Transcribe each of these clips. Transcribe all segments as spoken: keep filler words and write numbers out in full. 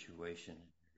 situation,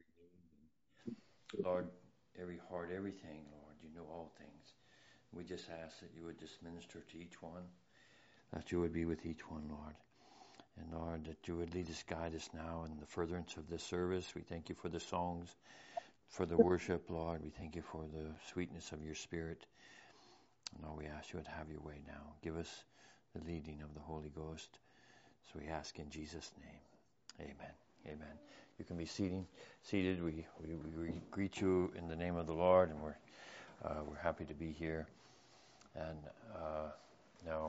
Lord, every heart, everything, Lord, you know all things. We just ask that you would just minister to each one, that you would be with each one, Lord. And Lord, that you would lead us, guide us now in the furtherance of this service. We thank you for the songs, for the worship, Lord. We thank you for the sweetness of your Spirit. And Lord, we ask you would have your way now. Give us the leading of the Holy Ghost. So we ask in Jesus' name. Amen. Amen. You can be seating, seated. We, we, we greet you in the name of the Lord, and we're uh, we're happy to be here. And uh, now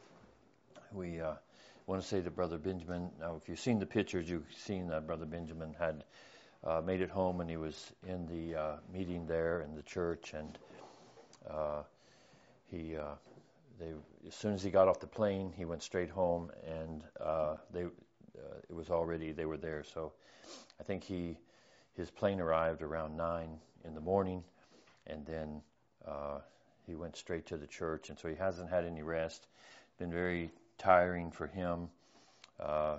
we uh, want to say to Brother Benjamin. Now, if you've seen the pictures, you've seen that Brother Benjamin had uh, made it home, and he was in the uh, meeting there in the church, and uh, he. Uh, They, as soon as he got off the plane, he went straight home, and uh, they, uh, it was already, they were there. So I think he, his plane arrived around nine in the morning, and then uh, he went straight to the church, and so he hasn't had any rest. Been very tiring for him, uh,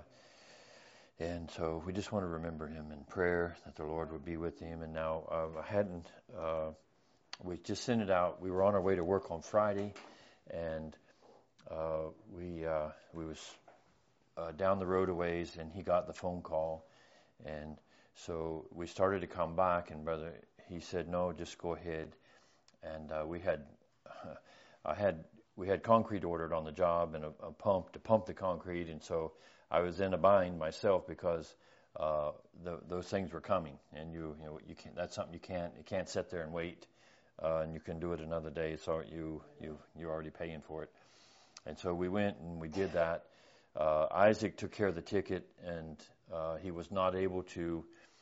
and so we just want to remember him in prayer, that the Lord would be with him. And now uh, I hadn't, uh, we just sent it out. We were on our way to work on Friday. And uh, we uh, we was uh, down the road a ways, and he got the phone call, and so we started to come back. And brother, he said, "No, just go ahead." And uh, we had, I had we had concrete ordered on the job and a, a pump to pump the concrete, and so I was in a bind myself because uh, the, those things were coming, and you you know you can't. That's something you can't you can't sit there and wait. Uh, and you can do it another day, so you, you, you're already paying for it. And so we went and we did that. Uh, Isaac took care of the ticket, and uh, he was not able to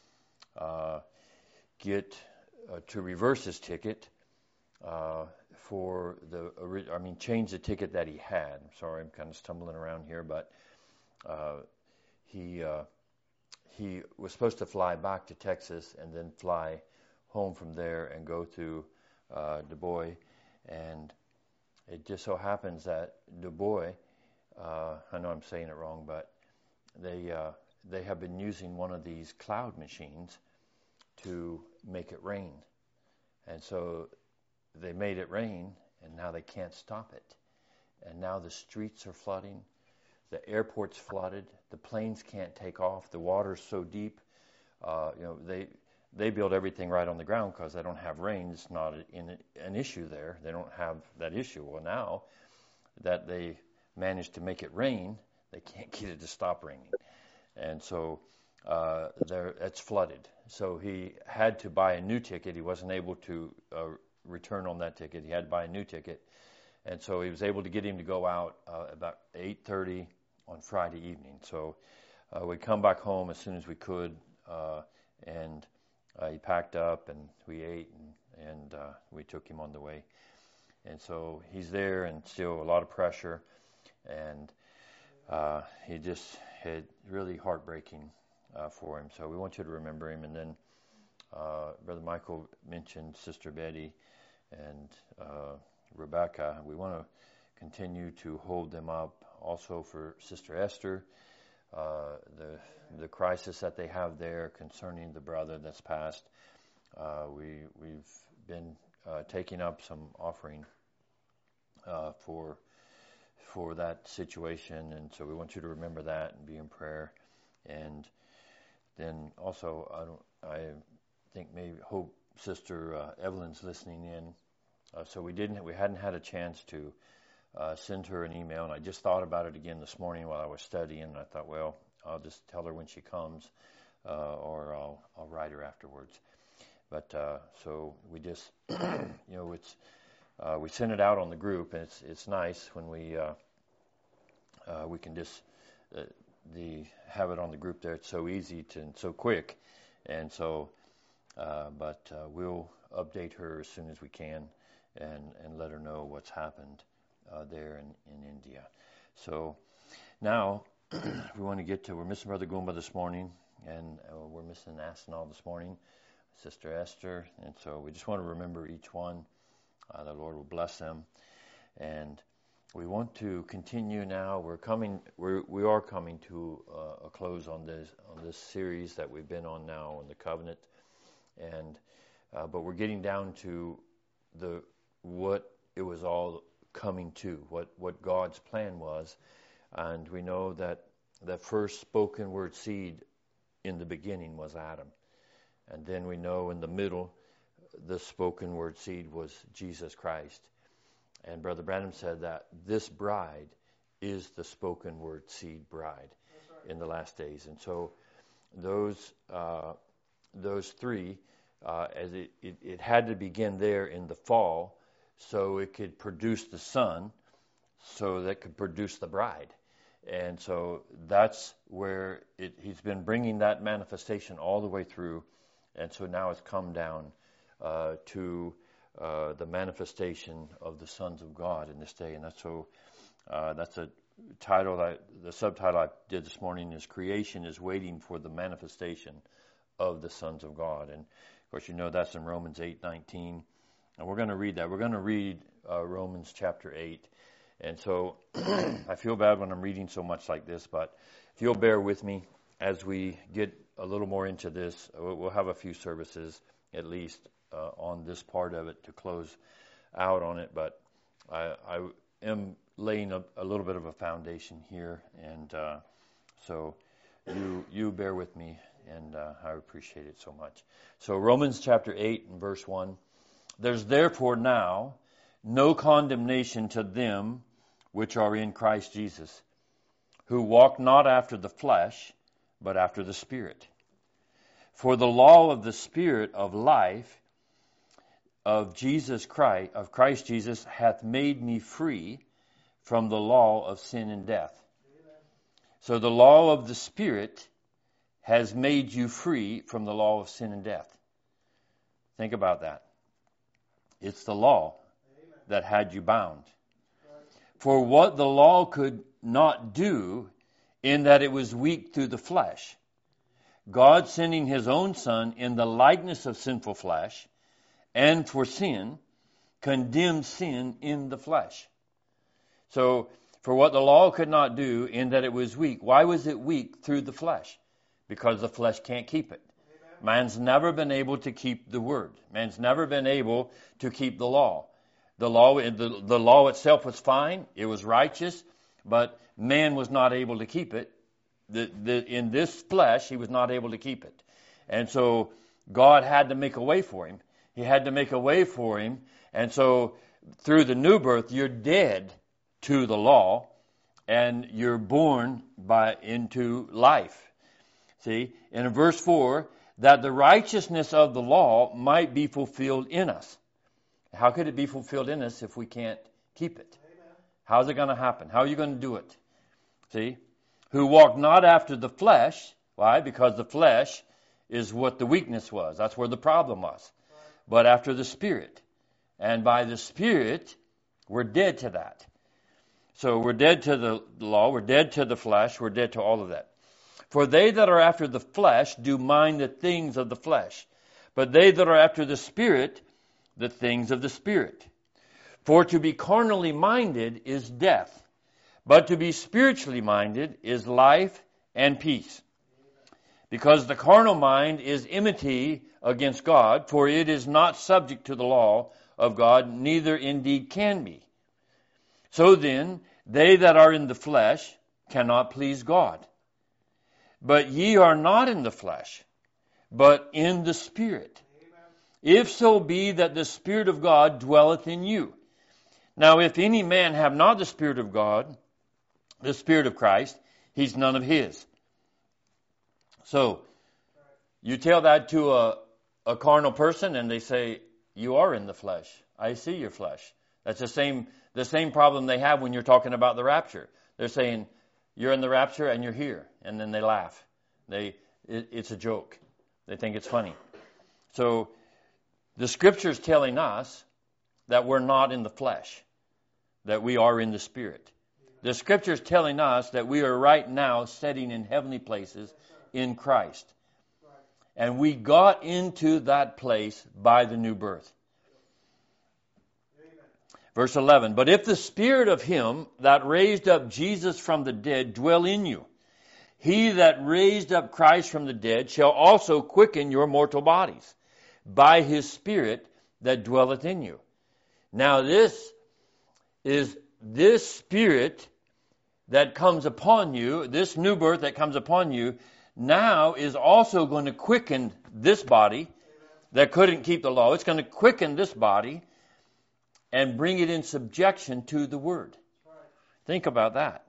uh, get, uh, to reverse his ticket uh, for the, I mean, change the ticket that he had. I'm sorry, I'm kind of stumbling around here, but uh, he, uh, he was supposed to fly back to Texas and then fly home from there and go to Uh, Du Bois, and it just so happens that Du Bois, uh, I know I'm saying it wrong, but they uh, they have been using one of these cloud machines to make it rain, and so they made it rain, and now they can't stop it, and now the streets are flooding, the airport's flooded, the planes can't take off, the water's so deep, uh, you know they. They build everything right on the ground because they don't have rain. It's not in an issue there. They don't have that issue. Well, now that they managed to make it rain, they can't get it to stop raining. And so uh, there, it's flooded. So he had to buy a new ticket. He wasn't able to uh, return on that ticket. He had to buy a new ticket. And so he was able to get him to go out uh, about eight thirty on Friday evening. So uh, we'd come back home as soon as we could, uh, and Uh, he packed up, and we ate, and, and uh, we took him on the way. And so he's there, and still a lot of pressure, and uh, he just had really heartbreaking uh, for him. So we want you to remember him. And then uh, Brother Michael mentioned Sister Betty and uh, Rebecca. We want to continue to hold them up. Also for Sister Esther, uh, the the crisis that they have there concerning the brother that's passed. Uh, we we've been uh, taking up some offering uh, for for that situation, and so we want you to remember that and be in prayer. And then also, I don't, I think maybe hope Sister uh, Evelyn's listening in. Uh, so we didn't, we hadn't had a chance to uh, send her an email, and I just thought about it again this morning while I was studying. And I thought, well, I'll just tell her when she comes, uh, or I'll I'll write her afterwards. But uh, so we just, you know, it's uh, we send it out on the group, and it's it's nice when we uh, uh, we can just uh, the have it on the group there. It's so easy to and so quick, and so uh, but uh, we'll update her as soon as we can, and and let her know what's happened uh, there in in India. So now. We want to get to, we're missing Brother Goomba this morning, and uh, we're missing Asenal this morning, Sister Esther, and so we just want to remember each one. Uh, the Lord will bless them. And we want to continue now. We're coming. We're, we are coming to uh, a close on this on this series that we've been on now on the covenant, and uh, but we're getting down to the what it was all coming to, what what God's plan was, and we know that the first spoken word seed in the beginning was Adam, and then we know in the middle the spoken word seed was Jesus Christ. And Brother Branham said that this bride is the spoken word seed bride right. in the last days. And so those uh, those three, uh, as it, it, it had to begin there in the fall, so it could produce the son, so that could produce the bride. And so that's where it, he's been bringing that manifestation all the way through. And so now it's come down uh, to Uh, the manifestation of the sons of God in this day. And that's so uh, that's a title that the subtitle I did this morning is Creation is Waiting for the Manifestation of the Sons of God. And of course you know that's in Romans eight nineteen, and we're going to read that. We're going to read uh, Romans chapter eight. And so I feel bad when I'm reading so much like this, but if you'll bear with me as we get a little more into this, we'll have a few services at least Uh, on this part of it to close out on it, but I, I am laying a, a little bit of a foundation here, and uh, so you you bear with me, and uh, I appreciate it so much. So Romans chapter eight and verse one, there's therefore now no condemnation to them which are in Christ Jesus, who walk not after the flesh, but after the Spirit. For the law of the Spirit of life of Jesus Christ, of Christ Jesus, hath made me free from the law of sin and death. Amen. So the law of the Spirit has made you free from the law of sin and death. Think about that. It's the law Amen. That had you bound. Right. For what the law could not do, in that it was weak through the flesh, God sending his own Son in the likeness of sinful flesh, and for sin, condemned sin in the flesh. So, for what the law could not do, in that it was weak. Why was it weak through the flesh? Because the flesh can't keep it. Amen. Man's never been able to keep the word. Man's never been able to keep the law. The law, the, the law itself was fine. It was righteous, but man was not able to keep it. The, the, in this flesh, he was not able to keep it. And so, God had to make a way for him. He had to make a way for him. And so through the new birth, you're dead to the law and you're born by into life. See, in verse four, that the righteousness of the law might be fulfilled in us. How could it be fulfilled in us if we can't keep it? Amen. How's it going to happen? How are you going to do it? See, who walk not after the flesh. Why? Because the flesh is what the weakness was. That's where the problem was. But after the Spirit. And by the Spirit, we're dead to that. So we're dead to the law, we're dead to the flesh, we're dead to all of that. For they that are after the flesh do mind the things of the flesh, but they that are after the Spirit, the things of the Spirit. For to be carnally minded is death, but to be spiritually minded is life and peace. Because the carnal mind is enmity against God, for it is not subject to the law of God, neither indeed can be. So then, they that are in the flesh cannot please God. But ye are not in the flesh, but in the Spirit. Amen. If so be that the Spirit of God dwelleth in you. Now if any man have not the Spirit of God, the Spirit of Christ, he's none of his. So, you tell that to a, a carnal person and they say, you are in the flesh. I see your flesh. That's the same the same problem they have when you're talking about the rapture. They're saying, you're in the rapture and you're here. And then they laugh. They it, It's a joke. They think it's funny. So, the Scripture's telling us that we're not in the flesh, that we are in the Spirit. The Scripture's telling us that we are right now sitting in heavenly places in Christ. And we got into that place by the new birth. Verse eleven, but if the Spirit of him that raised up Jesus from the dead dwell in you, he that raised up Christ from the dead shall also quicken your mortal bodies by his Spirit that dwelleth in you. Now this is this Spirit that comes upon you, this new birth that comes upon you, now is also going to quicken this body that couldn't keep the law. It's going to quicken this body and bring it in subjection to the Word. Think about that.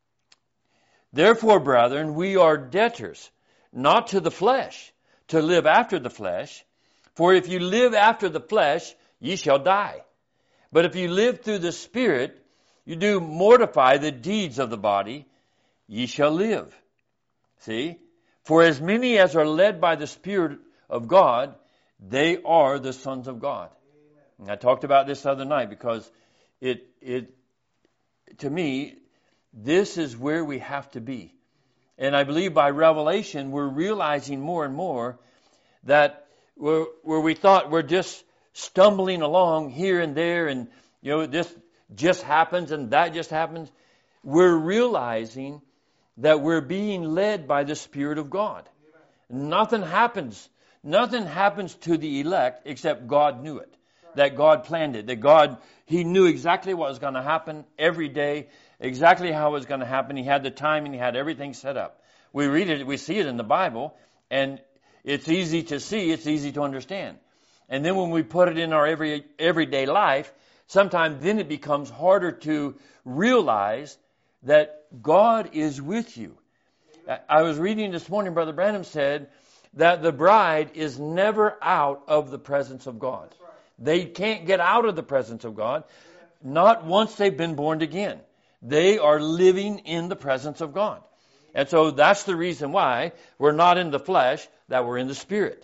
Therefore, brethren, we are debtors, not to the flesh, to live after the flesh. For if you live after the flesh, ye shall die. But if you live through the Spirit, you do mortify the deeds of the body, ye shall live. See? For as many as are led by the Spirit of God, they are the sons of God. And I talked about this the other night because it, it, to me, this is where we have to be. And I believe by revelation, we're realizing more and more that where, where we thought we're just stumbling along here and there and, you know, this just happens and that just happens, we're realizing that we're being led by the Spirit of God. Nothing happens. Nothing happens to the elect except God knew it. That God planned it. That God, He knew exactly what was going to happen every day, exactly how it was going to happen. He had the time and He had everything set up. We read it, we see it in the Bible, and it's easy to see, it's easy to understand. And then when we put it in our every everyday life, sometimes then it becomes harder to realize that God is with you. I was reading this morning, Brother Branham said that the bride is never out of the presence of God. They can't get out of the presence of God, not once they've been born again. They are living in the presence of God. And so that's the reason why we're not in the flesh, that we're in the Spirit.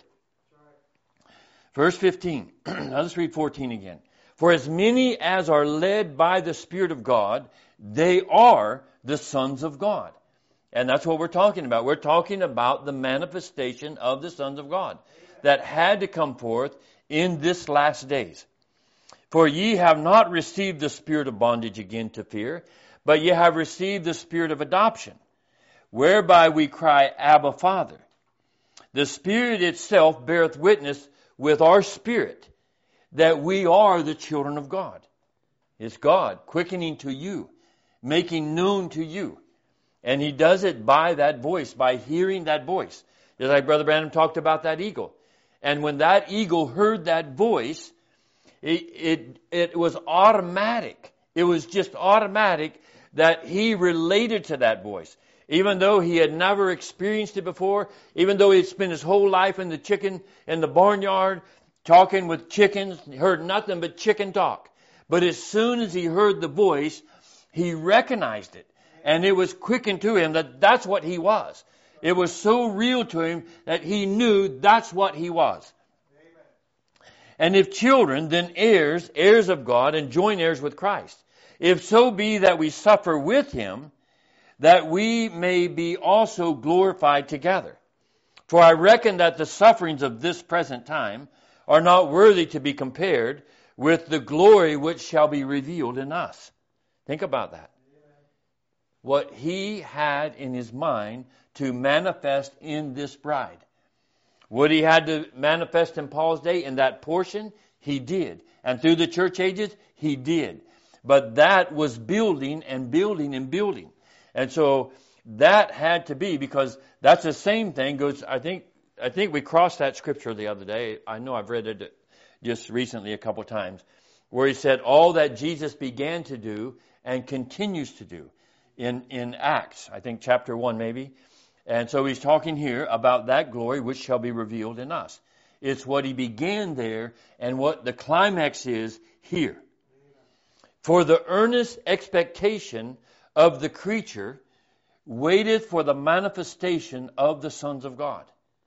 Verse fifteen. Now let's read fourteen again. For as many as are led by the Spirit of God, they are the sons of God. And that's what we're talking about. We're talking about the manifestation of the sons of God that had to come forth in this last days. For ye have not received the spirit of bondage again to fear, but ye have received the spirit of adoption, whereby we cry, Abba, Father. The Spirit itself beareth witness with our spirit that we are the children of God. It's God quickening to you, making known to you. And He does it by that voice, by hearing that voice. Just like Brother Branham talked about that eagle. And when that eagle heard that voice, it, it, it was automatic. It was just automatic that he related to that voice. Even though he had never experienced it before, even though he had spent his whole life in the chicken, in the barnyard, talking with chickens, heard nothing but chicken talk. But as soon as he heard the voice, he recognized it. And it was quickened to him that that's what he was. It was so real to him that he knew that's what he was. Amen. And if children, then heirs, heirs of God, and joint heirs with Christ. If so be that we suffer with Him, that we may be also glorified together. For I reckon that the sufferings of this present time are not worthy to be compared with the glory which shall be revealed in us. Think about that. What He had in His mind to manifest in this bride. What He had to manifest in Paul's day in that portion, He did. And through the church ages, He did. But that was building and building and building. And so that had to be, because that's the same thing goes, I think, I think we crossed that scripture the other day. I know I've read it just recently a couple of times, where He said all that Jesus began to do and continues to do in, in Acts, I think chapter one maybe. And so He's talking here about that glory which shall be revealed in us. It's what He began there and what the climax is here. For the earnest expectation of the creature waiteth for the manifestation of the sons of God.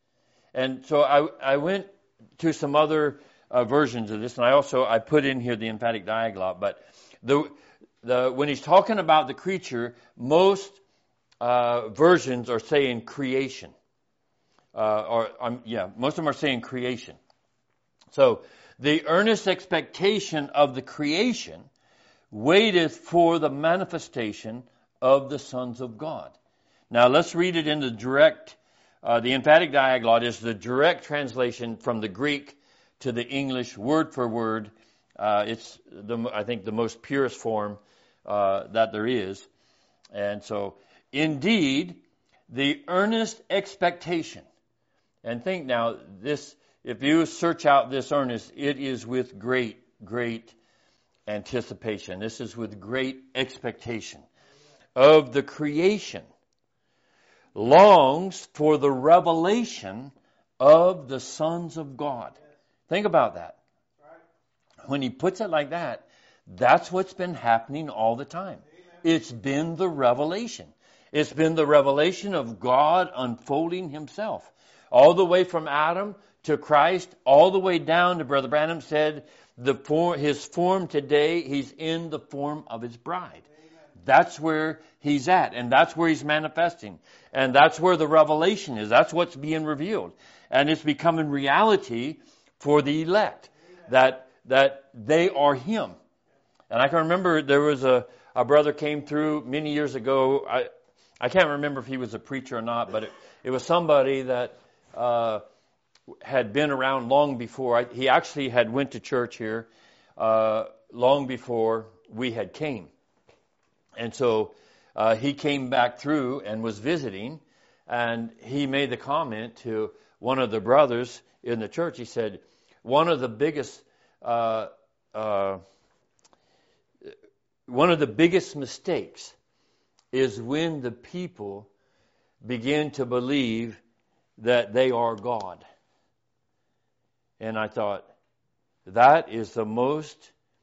And so I, I went to some other uh, versions of this, and I also I put in here the emphatic diaglott. But the the when He's talking about the creature, most uh, versions are saying creation, uh, or um, yeah, most of them are saying creation. So the earnest expectation of the creation waiteth for the manifestation of the sons of God. Now let's read it in the direct, uh, the emphatic diaglott is the direct translation from the Greek to the English, word for word. Uh, it's, the, I think, the most purest form uh, that there is. And so, indeed, the earnest expectation. And think now, this, if you search out this earnest, it is with great, great anticipation. This is with great expectation of the creation. Longs for the revelation of the sons of God. Think about that. When he puts it like that, that's what's been happening all the time. It's been the revelation. It's been the revelation of God unfolding himself. All the way from Adam to Christ, all the way down to, Brother Branham said, the form, his form today, he's in the form of his bride. That's where he's at, and that's where he's manifesting. And that's where the revelation is. That's what's being revealed. And it's becoming reality for the elect, that that they are him. And I can remember there was a, a brother came through many years ago. I I can't remember if he was a preacher or not, but it, it was somebody that uh, had been around long before. I, he actually had went to church here uh, long before we had came. And so uh, he came back through and was visiting, and he made the comment to one of the brothers in the church. He said, one of the biggest uh, uh, one of the biggest mistakes is when the people begin to believe that they are God. And I thought, that is the most,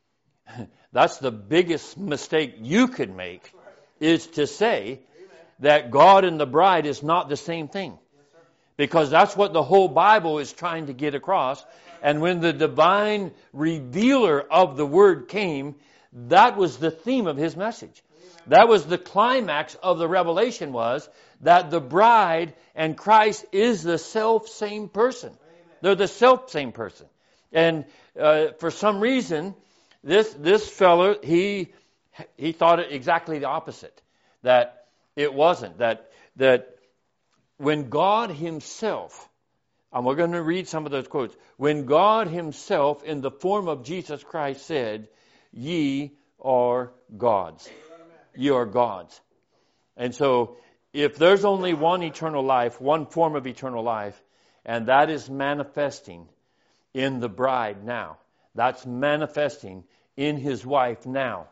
that's the biggest mistake you could make, is to say that God and the bride is not the same thing. Because that's what the whole Bible is trying to get across. And when the divine revealer of the Word came, that was the theme of his message. That was the climax of the revelation, was that the bride and Christ is the self-same person. They're the self-same person. And uh, for some reason, this this fellow, he he thought it exactly the opposite. That it wasn't. That that when God himself, and we're going to read some of those quotes, when God himself in the form of Jesus Christ said, ye are gods. Ye are gods. And so, if there's only one eternal life, one form of eternal life, and that is manifesting in the bride now. That's manifesting in his wife now.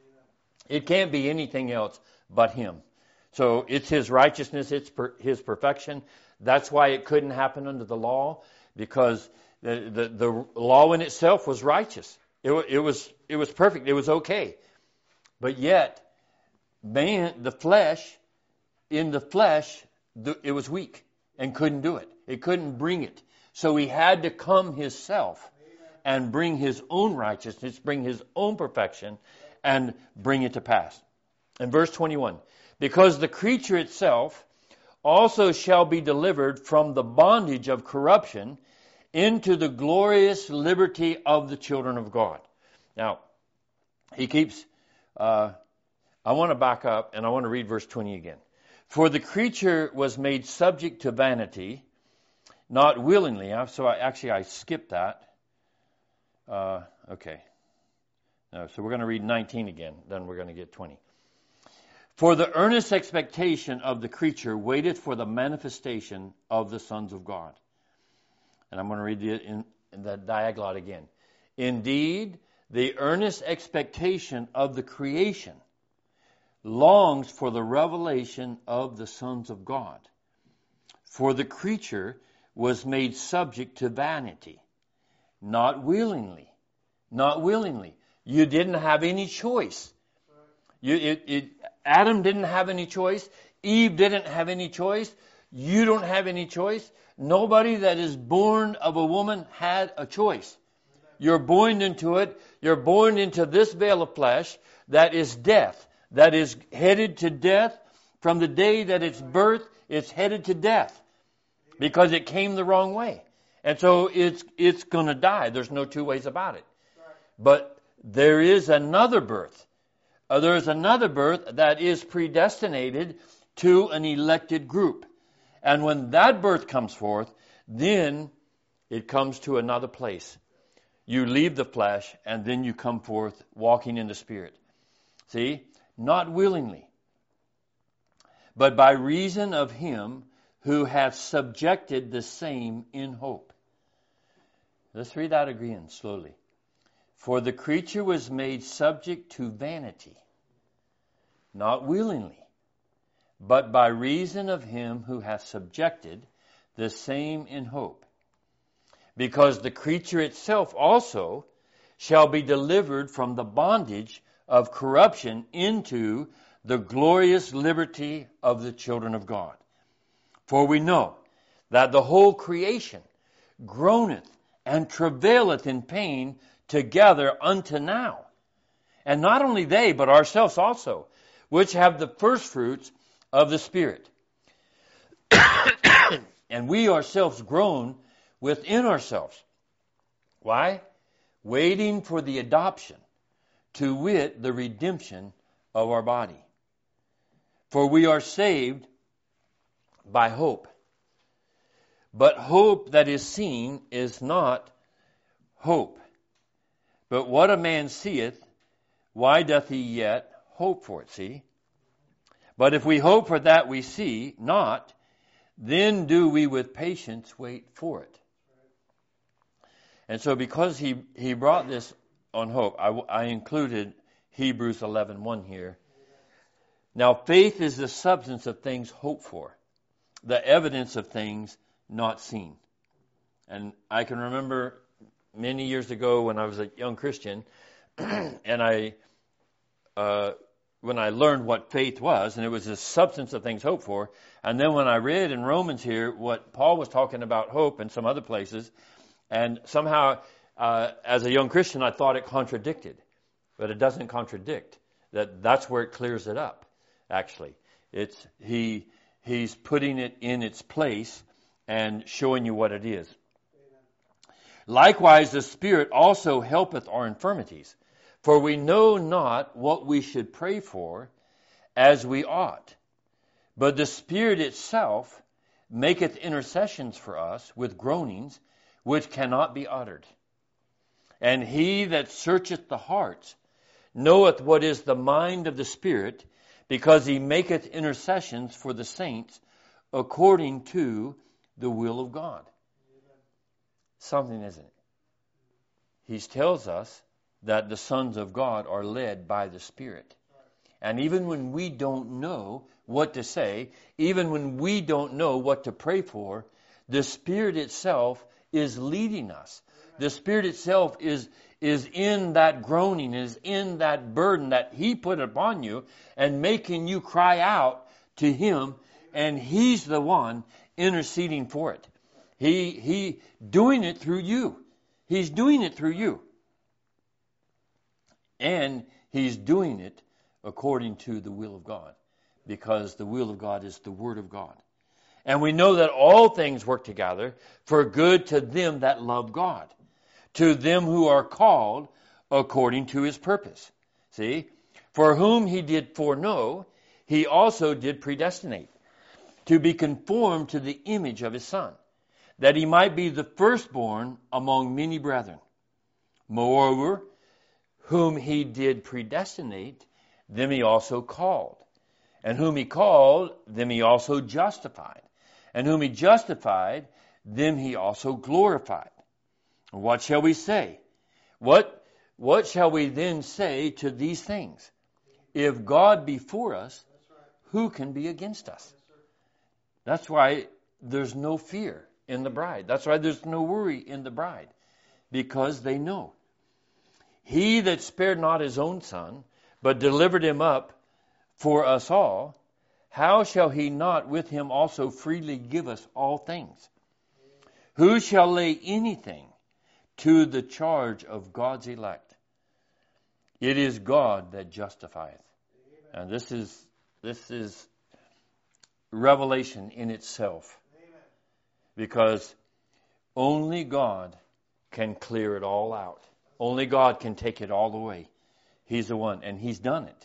It can't be anything else but him. So it's his righteousness, it's per, his perfection. That's why it couldn't happen under the law, because the, the, the law in itself was righteous. It, it was it was perfect. It was okay. But yet, man, the flesh, in the flesh, the, it was weak and couldn't do it. It couldn't bring it. So he had to come himself and bring his own righteousness, bring his own perfection, and bring it to pass. In verse twenty-one, because the creature itself also shall be delivered from the bondage of corruption into the glorious liberty of the children of God. Now, he keeps, uh, I want to back up and I want to read verse twenty again. For the creature was made subject to vanity, not willingly. So I, actually I skipped that. Uh, okay. No, so we're going to read nineteen again, then we're going to get twenty. For the earnest expectation of the creature waited for the manifestation of the sons of God. And I'm going to read the, in, in the diaglott again. Indeed, the earnest expectation of the creation longs for the revelation of the sons of God. For the creature was made subject to vanity, not willingly. Not willingly. You didn't have any choice. You, it, it, Adam didn't have any choice. Eve didn't have any choice. You don't have any choice. Nobody that is born of a woman had a choice. You're born into it. You're born into this veil of flesh that is death, that is headed to death. From the day that it's birth, it's headed to death because it came the wrong way. And so it's it's going to die. There's no two ways about it. But there is another birth. uh, there is another birth that is predestinated to an elected group. And when that birth comes forth, then it comes to another place. You leave the flesh, and then you come forth walking in the Spirit. See? Not willingly, but by reason of him who hath subjected the same in hope. Let's read that again slowly. For the creature was made subject to vanity, not willingly, but by reason of him who hath subjected the same in hope. Because the creature itself also shall be delivered from the bondage of corruption into the glorious liberty of the children of God. For we know that the whole creation groaneth and travaileth in pain together unto now. And not only they, but ourselves also, which have the first fruits of the Spirit. And we ourselves groan within ourselves. Why? Waiting for the adoption, to wit, the redemption of our body. For we are saved by hope. But hope that is seen is not hope. But what a man seeth, why doth he yet hope for it? See? But if we hope for that we see not, then do we with patience wait for it. And so because he, he brought this on hope, I, I included Hebrews eleven one here. Now faith is the substance of things hoped for, the evidence of things not seen. And I can remember many years ago when I was a young Christian, and I, uh, when I learned what faith was, and it was the substance of things hoped for, and then when I read in Romans here what Paul was talking about hope and some other places, and somehow uh, as a young Christian I thought it contradicted, but it doesn't contradict. That that's where it clears it up. Actually, it's he he's putting it in its place and showing you what it is. Likewise, the Spirit also helpeth our infirmities, for we know not what we should pray for as we ought. But the Spirit itself maketh intercessions for us with groanings which cannot be uttered. And he that searcheth the hearts knoweth what is the mind of the Spirit, because he maketh intercessions for the saints according to the will of God. Something, isn't it? He tells us that the sons of God are led by the Spirit. And even when we don't know what to say, even when we don't know what to pray for, the Spirit itself is leading us. The Spirit itself is, is in that groaning, is in that burden that He put upon you and making you cry out to Him, and He's the one interceding for it. He, he doing it through you. He's doing it through you. And He's doing it according to the will of God, because the will of God is the Word of God. And we know that all things work together for good to them that love God, to them who are called according to His purpose. See? For whom He did foreknow, He also did predestinate, to be conformed to the image of His Son, that He might be the firstborn among many brethren. Moreover, whom He did predestinate, them He also called. And whom He called, them He also justified. And whom He justified, them He also glorified. What shall we say? What, what shall we then say to these things? If God be for us, who can be against us? That's why there's no fear in the bride. That's why there's no worry in the bride. Because they know. He that spared not His own Son, but delivered Him up for us all, how shall He not with Him also freely give us all things? Who shall lay anything to the charge of God's elect? It is God that justifieth. And this is this is revelation in itself. Because only God can clear it all out. Only God can take it all away. He's the one, and He's done it.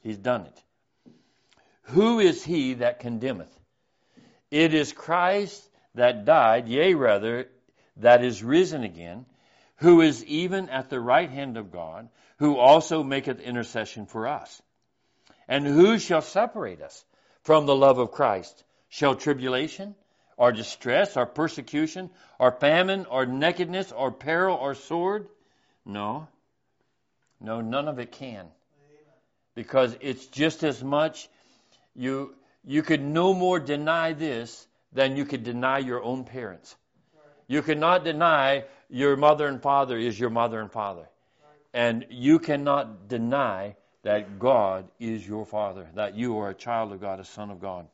He's done it. Who is he that condemneth? It is Christ that died, yea, rather, that is risen again, who is even at the right hand of God, who also maketh intercession for us. And who shall separate us from the love of Christ? Shall tribulation, or distress, or persecution, or famine, or nakedness, or peril, or sword? No. No, none of it can. Because it's just as much, you you could no more deny this than you could deny your own parents. You cannot deny your mother and father is your mother and father. And you cannot deny that God is your father, that you are a child of God, a son of God.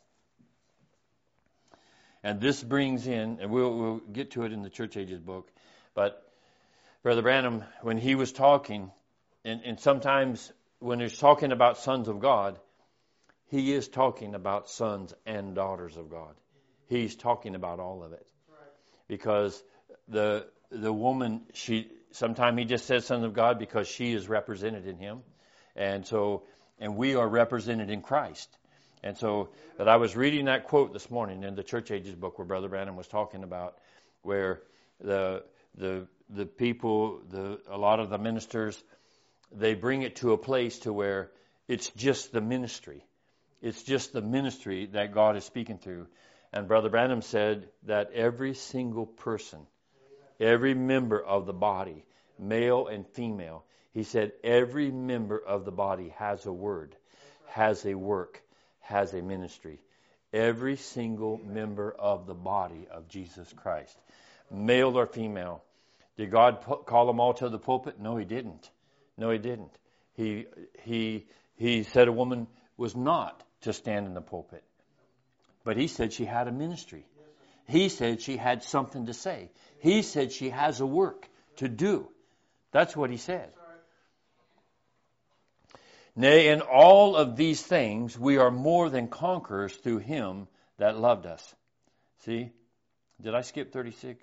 And this brings in, and we'll, we'll get to it in the Church Ages book, but Brother Branham, when he was talking, and, and sometimes when he's talking about sons of God, he is talking about sons and daughters of God. He's talking about all of it. Because the the woman, she sometimes he just says sons of God because she is represented in him. And so, and we are represented in Christ. And so, but I was reading that quote this morning in the Church Ages book where Brother Branham was talking about where the the the people, the a lot of the ministers, they bring it to a place to where it's just the ministry. It's just the ministry that God is speaking through. And Brother Branham said that every single person, every member of the body, male and female, he said every member of the body has a word, has a work, has a ministry. Every single member of the body of Jesus Christ, male or female. Did God call them all to the pulpit? No, he didn't. No, he didn't. He he he said a woman was not to stand in the pulpit. But he said she had a ministry. He said she had something to say. He said she has a work to do. That's what he said. Nay, in all of these things we are more than conquerors through him that loved us. See? Did I skip thirty-six?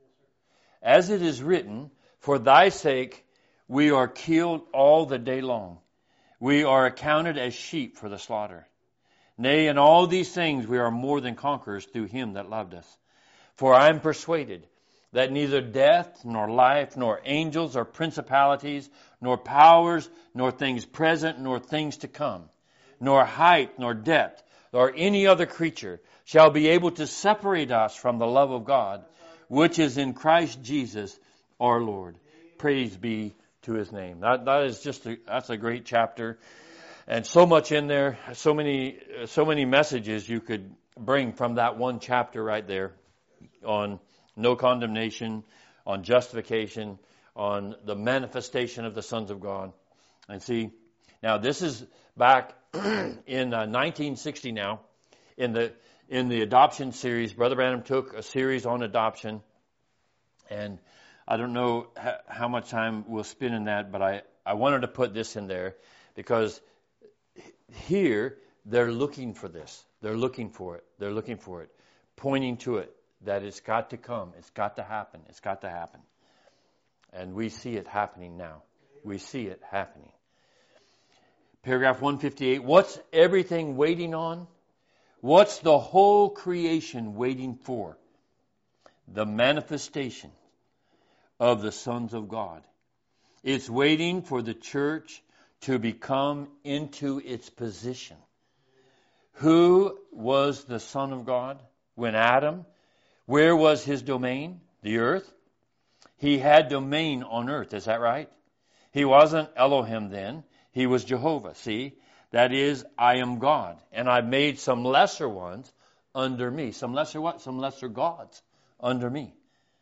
As it is written, for thy sake we are killed all the day long. We are accounted as sheep for the slaughter. Nay, in all these things we are more than conquerors through him that loved us. For I am persuaded that neither death, nor life, nor angels, or principalities, nor powers, nor things present, nor things to come, nor height, nor depth, nor any other creature shall be able to separate us from the love of God, which is in Christ Jesus our Lord. Praise be to his name. That, that is just a, that's a great chapter. And so much in there, so many, so many messages you could bring from that one chapter right there on no condemnation, on justification, on the manifestation of the sons of God. And see, now this is back in uh, nineteen sixty now, in the in the adoption series. Brother Branham took a series on adoption, and I don't know ha- how much time we'll spend in that, but I, I wanted to put this in there because here, they're looking for this. They're looking for it. They're looking for it. Pointing to it. That it's got to come. It's got to happen. It's got to happen. And we see it happening now. We see it happening. Paragraph one fifty-eight. What's everything waiting on? What's the whole creation waiting for? The manifestation of the sons of God. It's waiting for the church to become into its position. Who was the Son of God when Adam? Where was his domain? The earth. He had domain on earth, is that right? He wasn't Elohim then. He was Jehovah, see? That is, I am God. And I made some lesser ones under me. Some lesser what? Some lesser gods under me.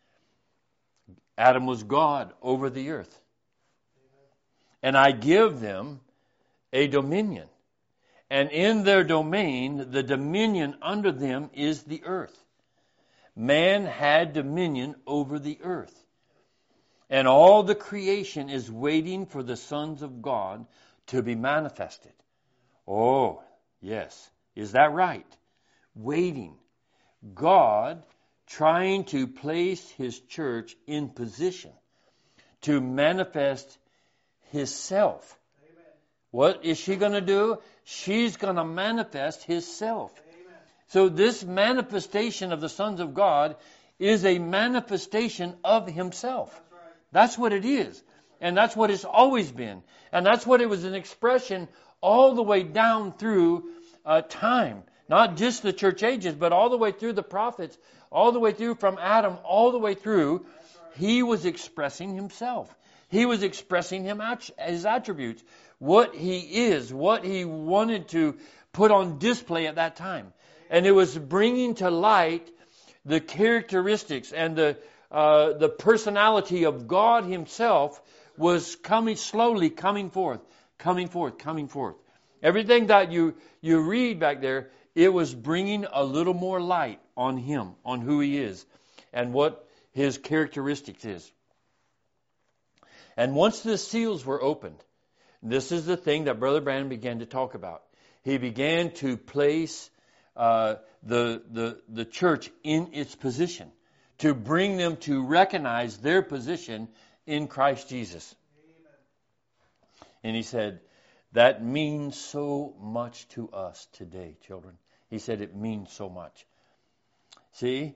Adam was God over the earth. And I give them a dominion. And in their domain, the dominion under them is the earth. Man had dominion over the earth. And all the creation is waiting for the sons of God to be manifested. Oh, yes. Is that right? Waiting. God trying to place his church in position to manifest his self. Amen. What is she going to do? She's going to manifest His self. Amen. So this manifestation of the sons of God is a manifestation of Himself. That's right. That's what it is. And that's what it's always been. And that's what it was an expression all the way down through uh, time. Not just the church ages, but all the way through the prophets, all the way through from Adam, all the way through. He was expressing Himself. He was expressing him His attributes. What He is, what He wanted to put on display at that time. And it was bringing to light the characteristics and the uh, the personality of God Himself was coming slowly, coming forth, coming forth, coming forth. Everything that you, you read back there, it was bringing a little more light on Him, on who He is, and what His characteristics is. And once the seals were opened, this is the thing that Brother Branham began to talk about. He began to place uh, the, the, the church in its position, to bring them to recognize their position in Christ Jesus. Amen. And he said, that means so much to us today, children. He said it means so much. See?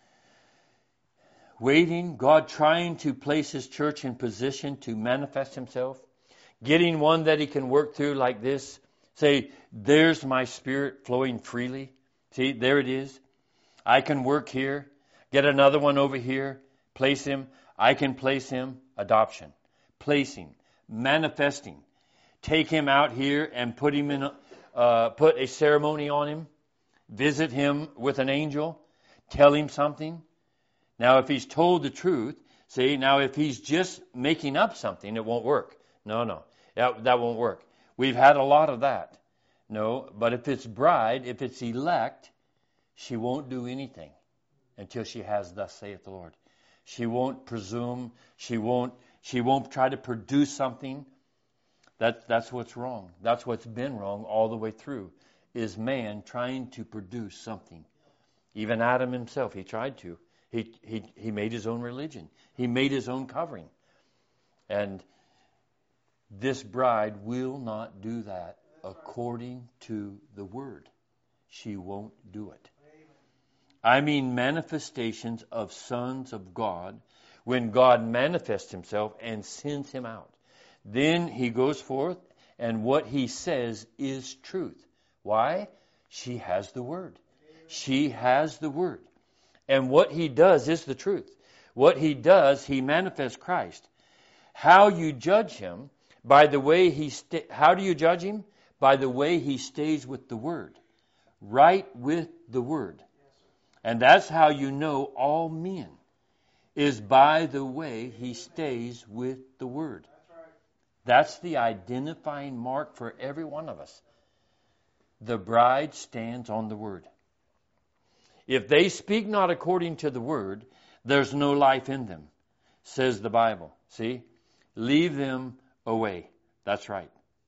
Waiting, God trying to place His church in position to manifest Himself. Getting one that He can work through like this. Say, there's my Spirit flowing freely. See, there it is. I can work here. Get another one over here. Place him. I can place him. Adoption. Placing. Manifesting. Take him out here and put him in, a, uh, put a ceremony on him. Visit him with an angel. Tell him something. Now, if he's told the truth, see, now if he's just making up something, it won't work. No, no, that, that won't work. We've had a lot of that. No, but if it's bride, if it's elect, she won't do anything until she has thus saith the Lord. She won't presume. She won't, she won't try to produce something. That, that's what's wrong. That's what's been wrong all the way through, is man trying to produce something. Even Adam himself, he tried to. He, he, he made his own religion. He made his own covering. And this bride will not do that according to the Word. She won't do it. I mean manifestations of sons of God, when God manifests Himself and sends him out. Then he goes forth, and what he says is truth. Why? She has the Word. She has the Word. And what he does is the truth. What he does, he manifests Christ. How you judge him, by the way he sta- how do you judge him? By the way he stays with the Word. Right with the Word. And that's how you know all men, is by the way he stays with the Word. That's the identifying mark for every one of us. The bride stands on the Word. If they speak not according to the Word, there's no life in them, says the Bible. See? Leave them away. That's right.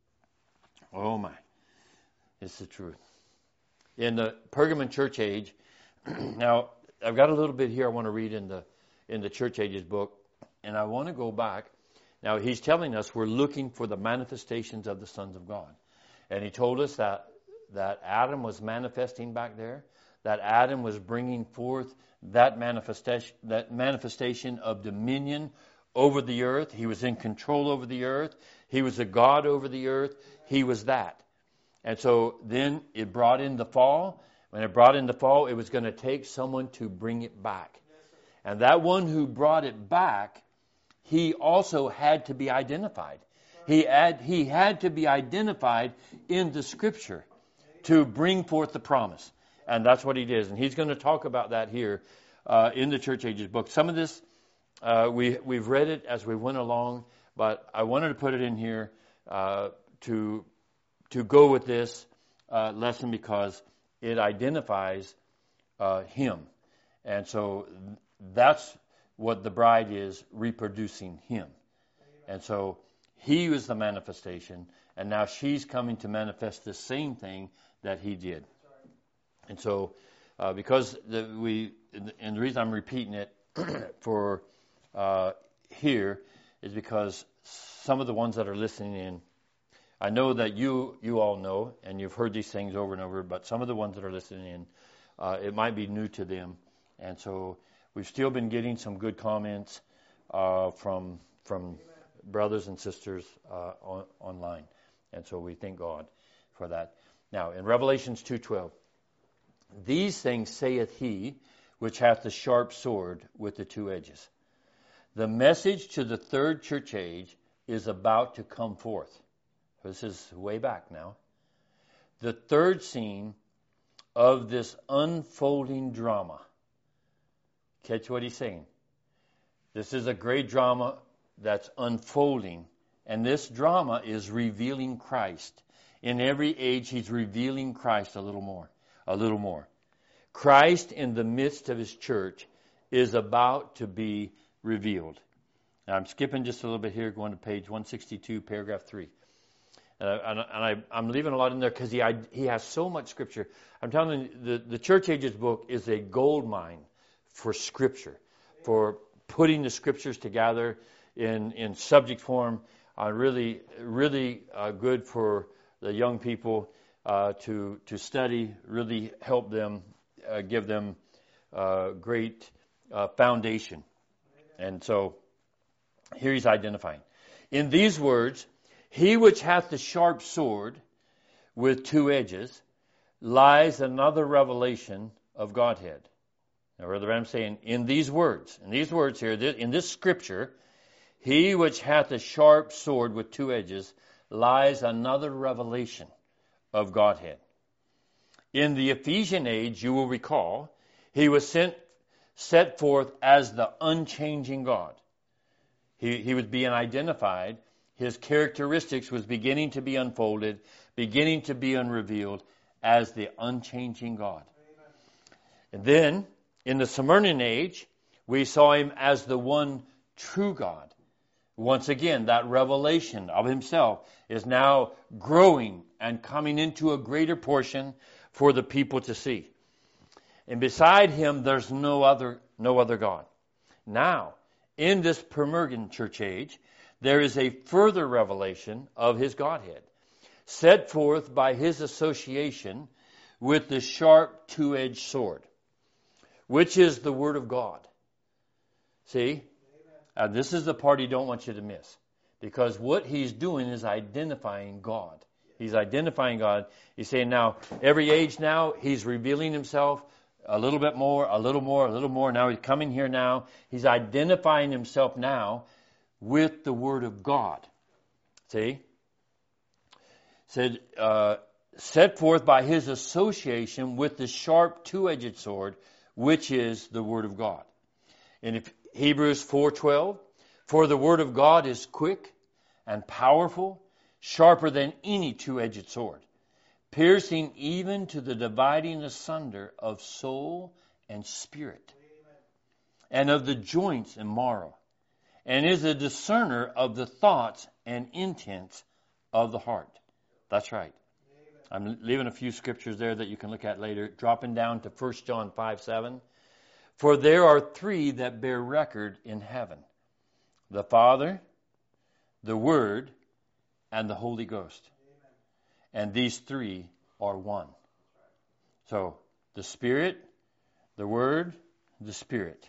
Oh my. It's the truth. In the Pergamon church age, now I've got a little bit here I want to read in the in the church ages book, and I want to go back. Now he's telling us we're looking for the manifestations of the sons of God. And he told us that that Adam was manifesting back there, that Adam was bringing forth that manifestation, that manifestation of dominion over the earth. He was in control over the earth. He was a God over the earth. He was that. And so then it brought in the fall. When it brought in the fall, it was going to take someone to bring it back. And that one who brought it back, he also had to be identified. He had, he had to be identified in the Scripture to bring forth the promise. And that's what he did. And he's going to talk about that here uh, in the Church Ages book. Some of this, uh, we, we've read it as we went along, but I wanted to put it in here uh, to, to go with this uh, lesson because it identifies uh, him. And so that's what the bride is, reproducing him. And so he was the manifestation, and now she's coming to manifest the same thing that he did. And so, uh, because the, we, and the reason I'm repeating it for uh, here is because some of the ones that are listening in I know that you you all know, and you've heard these things over and over, but some of the ones that are listening in, uh, it might be new to them. And so we've still been getting some good comments uh, from from brothers and sisters uh, on, online. And so we thank God for that. Now, in Revelations two twelve, these things saith he which hath the sharp sword with the two edges. The message to the third church age is about to come forth. This is way back now. The third scene of this unfolding drama. Catch what he's saying. This is a great drama that's unfolding, and this drama is revealing Christ. In every age, he's revealing Christ a little more, a little more. Christ in the midst of his church is about to be revealed. Now, I'm skipping just a little bit here, going to page one sixty-two, paragraph three. Uh, and and I, I'm leaving a lot in there because he, I, he has so much Scripture. I'm telling you, the, the Church Ages book is a gold mine for Scripture, for putting the Scriptures together in, in subject form. Uh, really, really uh, good for the young people uh, to to study, really help them, uh, give them uh, great uh, foundation. And so here he's identifying. In these words, he which hath the sharp sword with two edges lies another revelation of Godhead. Now, Brother Branham's saying, in these words, in these words here, in this scripture, he which hath a sharp sword with two edges lies another revelation of Godhead. In the Ephesian age, you will recall, he was sent, set forth as the unchanging God. He, he was being identified. His characteristics was beginning to be unfolded, beginning to be unrevealed as the unchanging God. Amen. And then, in the Smyrna age, we saw him as the one true God. Once again, that revelation of himself is now growing and coming into a greater portion for the people to see. And beside him, there's no other, no other God. Now, in this Pergamon church age, there is a further revelation of his Godhead, set forth by his association with the sharp two-edged sword, which is the Word of God. See? And this is the part he don't want you to miss. Because what he's doing is identifying God. He's identifying God. He's saying now, every age now, he's revealing himself a little bit more, a little more, a little more. Now he's coming here now. He's identifying himself now with the Word of God. See? Said, uh, set forth by his association with the sharp two-edged sword, which is the Word of God. In Hebrews four twelve, for the Word of God is quick and powerful, sharper than any two-edged sword, piercing even to the dividing asunder of soul and spirit, and of the joints and marrow, and is a discerner of the thoughts and intents of the heart. That's right. I'm leaving a few scriptures there that you can look at later, dropping down to First John five seven. For there are three that bear record in heaven, the Father, the Word, and the Holy Ghost. And these three are one. So, the Spirit, the Word, the Spirit.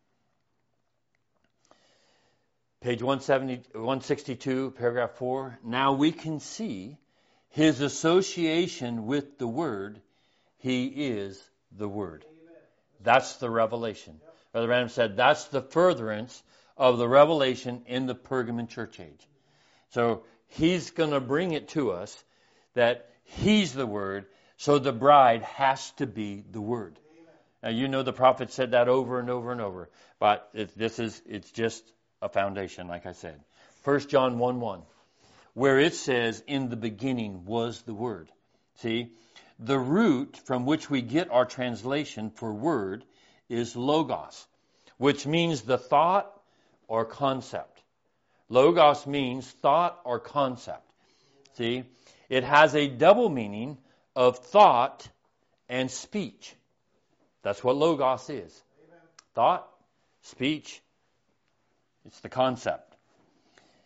Page one seventy, one sixty-two, paragraph four. Now we can see his association with the Word. He is the Word. That's the revelation. Yep. Brother Branham said that's the furtherance of the revelation in the Pergamon church age. So he's going to bring it to us that he's the Word, so the bride has to be the Word. Amen. Now you know the prophet said that over and over and over, but it, this is it's just a foundation, like I said. First John one one, where it says, in the beginning was the Word. See? The root from which we get our translation for word is logos, which means the thought or concept. Logos means thought or concept. See? It has a double meaning of thought and speech. That's what logos is. Amen. Thought, speech, it's the concept.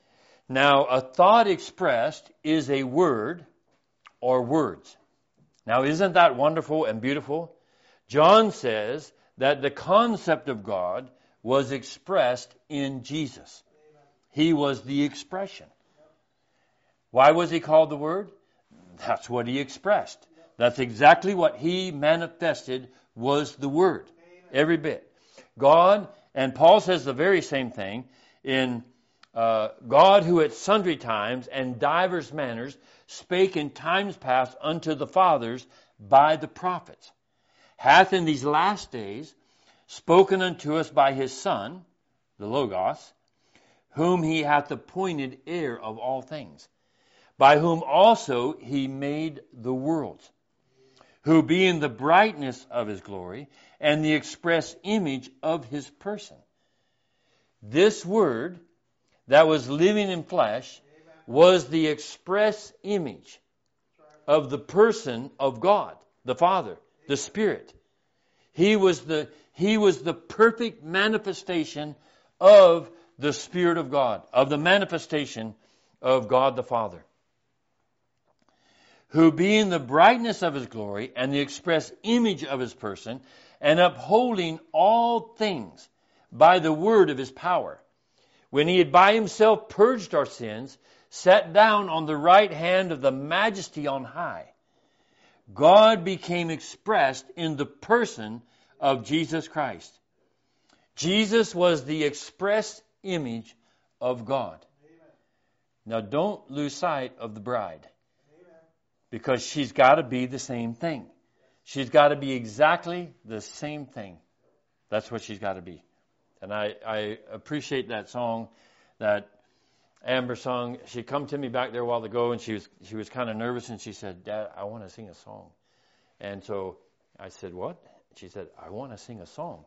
Now, a thought expressed is a word or words. Now, isn't that wonderful and beautiful? John says that the concept of God was expressed in Jesus. He was the expression. Why was he called the Word? That's what he expressed. That's exactly what he manifested was the Word. Every bit. God, and Paul says the very same thing in uh, God who at sundry times and divers manners spake in times past unto the fathers by the prophets, hath in these last days spoken unto us by his Son, the Logos, whom he hath appointed heir of all things, by whom also he made the worlds, who being the brightness of his glory and the express image of his person. This Word that was living in flesh was the express image of the person of God, the Father, the Spirit. He was the, he was the perfect manifestation of the Spirit of God, of the manifestation of God the Father, who being the brightness of his glory and the express image of his person, and upholding all things by the word of his power, when he had by himself purged our sins, sat down on the right hand of the majesty on high. God became expressed in the person of Jesus Christ. Jesus was the express image of God. Amen. Now don't lose sight of the bride. Amen. Because she's got to be the same thing. She's got to be exactly the same thing. That's what she's got to be. And I, I appreciate that song that Amber sung. She come to me back there a while ago, and she was she was kind of nervous, and she said, "Dad, I want to sing a song." And so I said, "What?" She said, "I want to sing a song."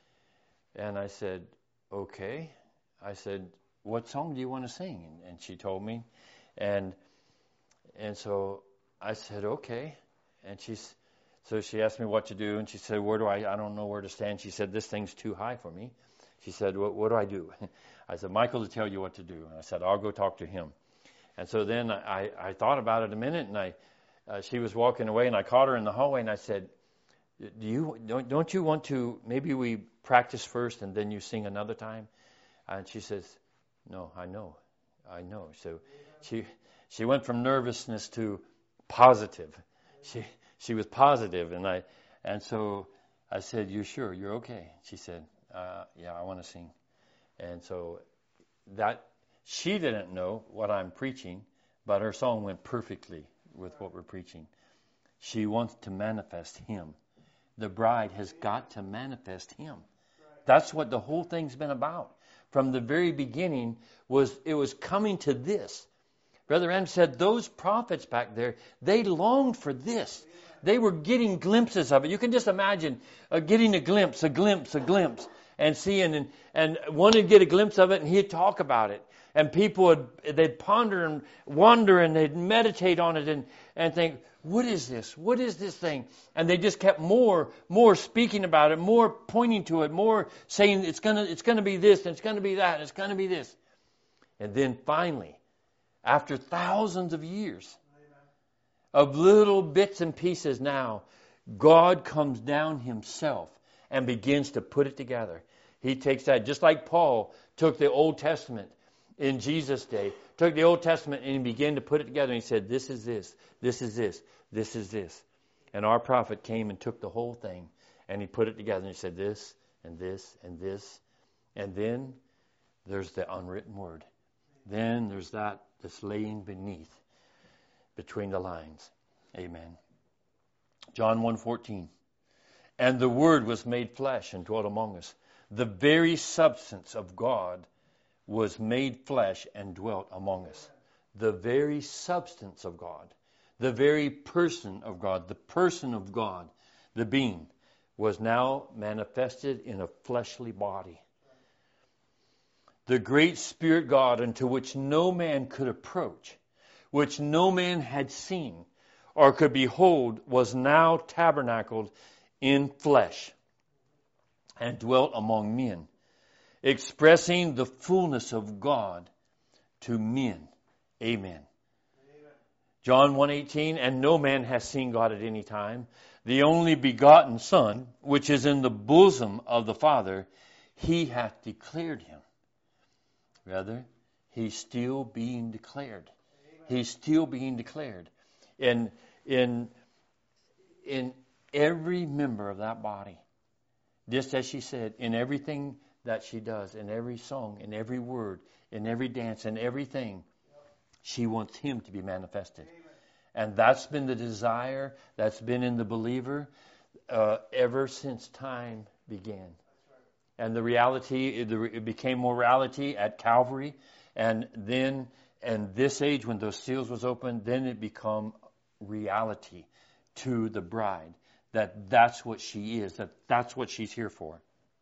And I said, "Okay." I said, "What song do you want to sing?" And, and she told me, and and so I said, "Okay." And she's so she asked me what to do, and she said, "Where do I? I don't know where to stand." She said, "This thing's too high for me." She said, "What, what do I do?" I said, "Michael will tell you what to do." And I said, "I'll go talk to him." And so then I, I thought about it a minute, and I uh, she was walking away, and I caught her in the hallway, and I said, "Do you don't, don't you want to? Maybe we practice first, and then you sing another time?" And she says, "No, I know, I know." So she she went from nervousness to positive. She she was positive, and I and so I said, "You sure? You're okay?" She said, uh, "Yeah, I want to sing." And so that she didn't know what I'm preaching, but her song went perfectly with what we're preaching. She wants to manifest Him. The bride has got to manifest Him. That's what the whole thing's been about. From the very beginning, was it was coming to this. Brother M said those prophets back there, they longed for this. They were getting glimpses of it. You can just imagine uh, getting a glimpse, a glimpse, a glimpse, and seeing, and, and wanting to get a glimpse of it, and he'd talk about it. And people would, they'd ponder and wonder, and they'd meditate on it, and, and think, what is this? What is this thing? And they just kept more, more speaking about it, more pointing to it, more saying it's gonna, it's gonna be this, and it's gonna be that, and it's gonna be this. And then finally, after thousands of years of little bits and pieces, now God comes down Himself and begins to put it together. He takes that, just like Paul took the Old Testament in Jesus' day, took the Old Testament and he began to put it together, and he said, this is this, this is this, this is this. And our prophet came and took the whole thing, and he put it together, and he said this, and this, and this. And then there's the unwritten word. Then there's that that's laying beneath, between the lines. Amen. John one fourteen. And the Word was made flesh and dwelt among us. The very substance of God was made flesh and dwelt among us. The very substance of God, the very person of God, the person of God, the being, was now manifested in a fleshly body. The great Spirit God, unto which no man could approach, which no man had seen or could behold, was now tabernacled in flesh and dwelt among men, expressing the fullness of God to men. Amen. John one eighteen, and no man has seen God at any time. The only begotten Son, which is in the bosom of the Father, he hath declared him. Rather, he's still being declared. Amen. He's still being declared. In, in, in every member of that body, just as she said, in everything that she does, in every song, in every word, in every dance, in everything, she wants him to be manifested. Amen. And that's been the desire that's been in the believer uh, ever since time began. Right. And the reality, it, it became more reality at Calvary. And then, in this age, when those seals was opened, then it become reality to the bride. That that's what she is. That that's what she's here for.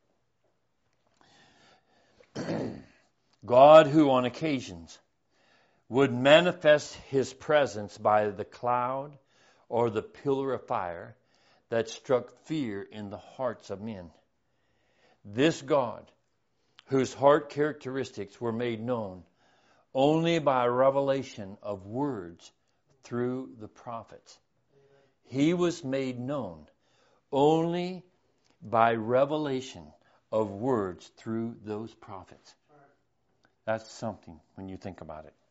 God, who on occasions would manifest his presence by the cloud or the pillar of fire that struck fear in the hearts of men. This God, whose heart characteristics were made known only by revelation of words through the prophets. He was made known only by revelation of words through those prophets. That's something when you think about it.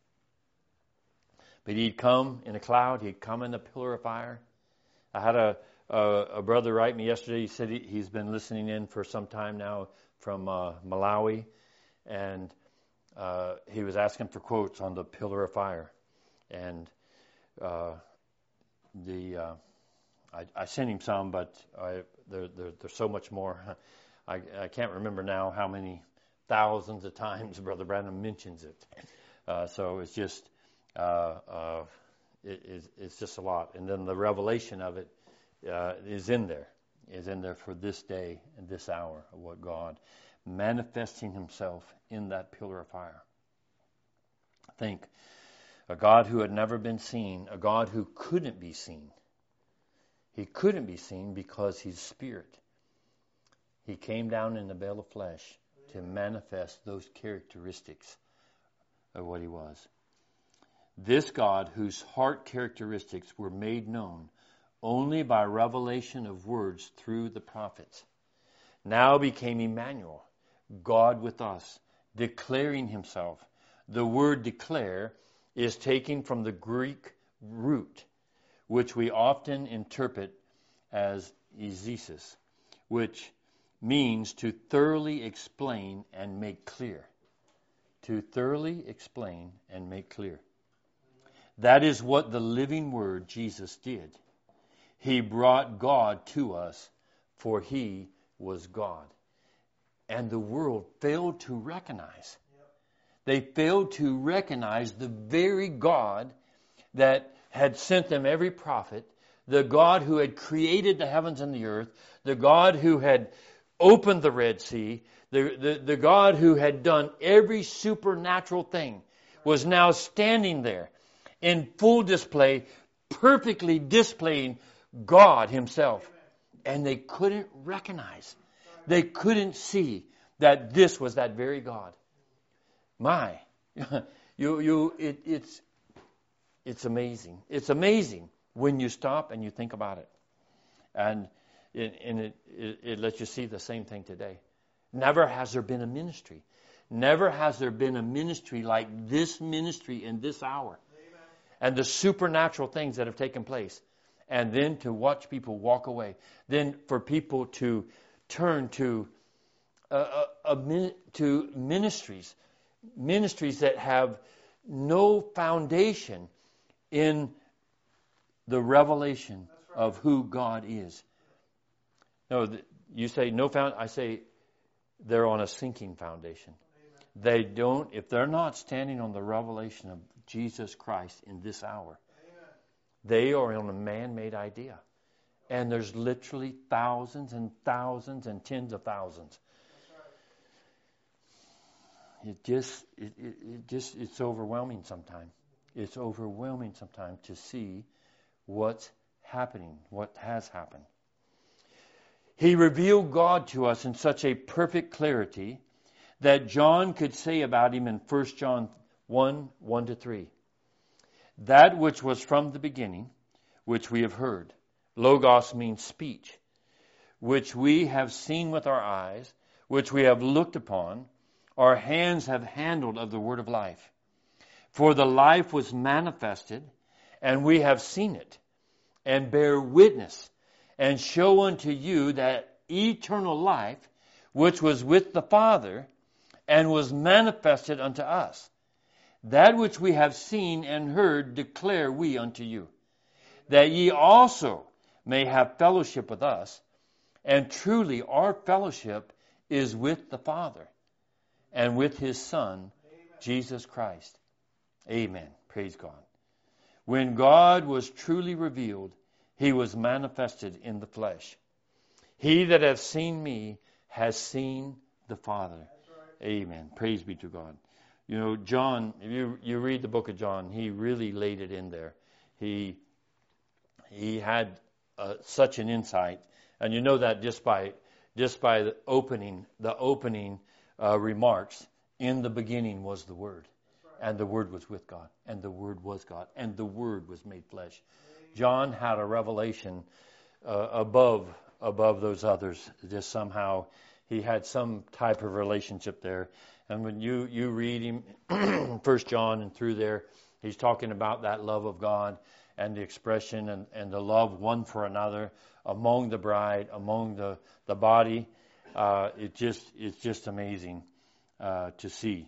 But he'd come in a cloud. He'd come in a pillar of fire. I had a a, a brother write me yesterday. He said he, he's been listening in for some time now from uh, Malawi. And uh, he was asking for quotes on the pillar of fire. And uh, the uh, I, I sent him some, but I, there, there, there's so much more. I, I can't remember now how many thousands of times Brother Branham mentions it. Uh, so it's just... Uh, uh, it, it's, it's just a lot. And then the revelation of it uh, is in there, is in there for this day and this hour of what God manifesting himself in that pillar of fire. Think, a God who had never been seen, a God who couldn't be seen. He couldn't be seen because he's spirit. He came down in the veil of flesh to manifest those characteristics of what he was. This God, whose heart characteristics were made known only by revelation of words through the prophets, now became Emmanuel, God with us, declaring himself. The word declare is taken from the Greek root, which we often interpret as eisesis, which means to thoroughly explain and make clear. To thoroughly explain and make clear. That is what the living Word, Jesus, did. He brought God to us, for he was God. And the world failed to recognize. They failed to recognize the very God that had sent them every prophet, the God who had created the heavens and the earth, the God who had opened the Red Sea, the, the, the God who had done every supernatural thing, was now standing there in full display, perfectly displaying God himself. And they couldn't recognize, they couldn't see that this was that very God. My, you, you, it, it's, it's amazing. It's amazing when you stop and you think about it. And, it, and it, it, it lets you see the same thing today. Never has there been a ministry. Never has there been a ministry like this ministry in this hour. And the supernatural things that have taken place. And then to watch people walk away. Then for people to turn to a, a, a, to ministries. Ministries that have no foundation in the revelation right. of who God is. No, you say no found. I say they're on a sinking foundation. Amen. They don't, if they're not standing on the revelation of Jesus Christ in this hour, amen. They are on a man-made idea. And there's literally thousands and thousands and tens of thousands. It just, it, it, it just, it's overwhelming sometimes. It's overwhelming sometimes to see what's happening, what has happened. He revealed God to us in such a perfect clarity that John could say about him in First John one, one to three. That which was from the beginning, which we have heard. Logos means speech. Which we have seen with our eyes, which we have looked upon, our hands have handled of the word of life. For the life was manifested, and we have seen it, and bear witness, and show unto you that eternal life, which was with the Father, and was manifested unto us. That which we have seen and heard declare we unto you, that ye also may have fellowship with us, and truly our fellowship is with the Father, and with His Son, Jesus Christ. Amen. Praise God. When God was truly revealed, He was manifested in the flesh. He that hath seen me has seen the Father. Amen. Praise be to God. You know, John, if you, you read the book of John, he really laid it in there. He he had uh, such an insight, and you know that just by just by the opening the opening uh, remarks. In the beginning was the Word, and the Word was with God, and the Word was God, and the Word was made flesh. John had a revelation uh, above above those others. Just somehow he had some type of relationship there. And when you, you read him, First John and through there, he's talking about that love of God and the expression and, and the love one for another among the bride, among the, the body. Uh, it just it's just amazing uh, to see.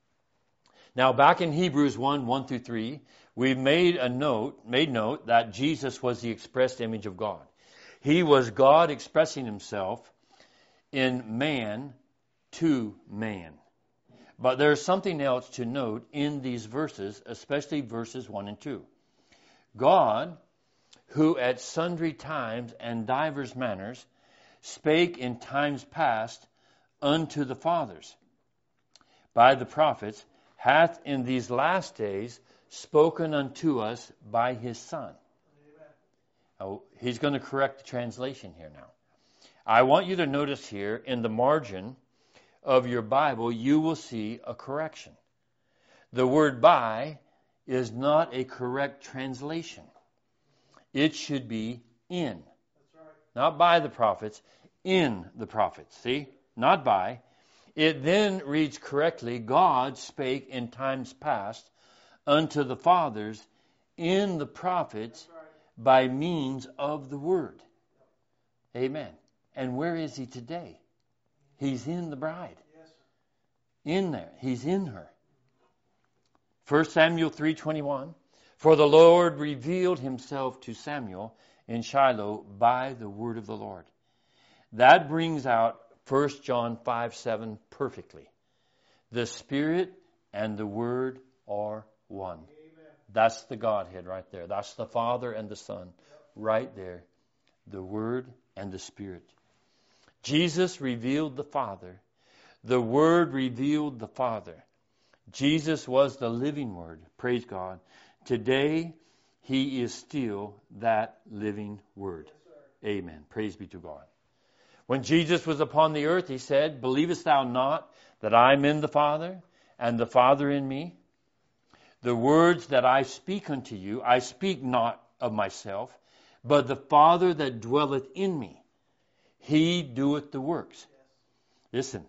Now back in Hebrews one, one through three, we've made a note, made note that Jesus was the expressed image of God. He was God expressing himself in man to man. But there's something else to note in these verses, especially verses one and two. God, who at sundry times and divers manners spake in times past unto the fathers by the prophets, hath in these last days spoken unto us by his Son. Now, he's going to correct the translation here now. I want you to notice here in the margin of your Bible, you will see a correction. The word by is not a correct translation. It should be in. That's right. Not by the prophets, in the prophets. See? Not by. It then reads correctly, God spake in times past unto the fathers in the prophets by means of the word. Amen. And where is he today? He's in the bride. In there. He's in her. First Samuel three twenty-one. For the Lord revealed himself to Samuel in Shiloh by the word of the Lord. That brings out First John five seven perfectly. The Spirit and the Word are one. Amen. That's the Godhead right there. That's the Father and the Son right there. The Word and the Spirit. Jesus revealed the Father. The Word revealed the Father. Jesus was the living Word. Praise God. Today, He is still that living Word. Amen. Praise be to God. When Jesus was upon the earth, He said, Believest thou not that I am in the Father, and the Father in me? The words that I speak unto you, I speak not of myself, but the Father that dwelleth in me, He doeth the works. Listen.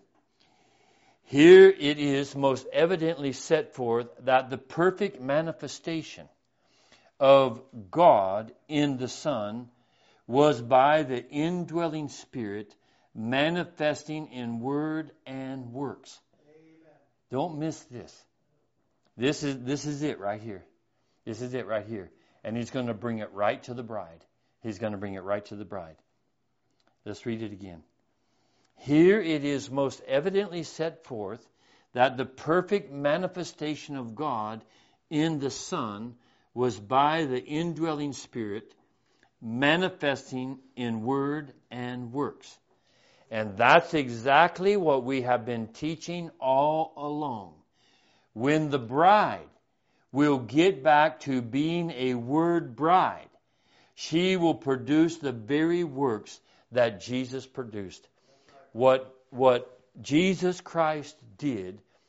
Here it is most evidently set forth that the perfect manifestation of God in the Son was by the indwelling Spirit manifesting in word and works. Amen. Don't miss this. This is this is it right here. This is it right here. And He's going to bring it right to the bride. He's going to bring it right to the bride. Let's read it again. Here it is most evidently set forth that the perfect manifestation of God in the Son was by the indwelling Spirit manifesting in word and works. And that's exactly what we have been teaching all along. When the bride will get back to being a word bride, she will produce the very works that Jesus produced. What, what Jesus Christ did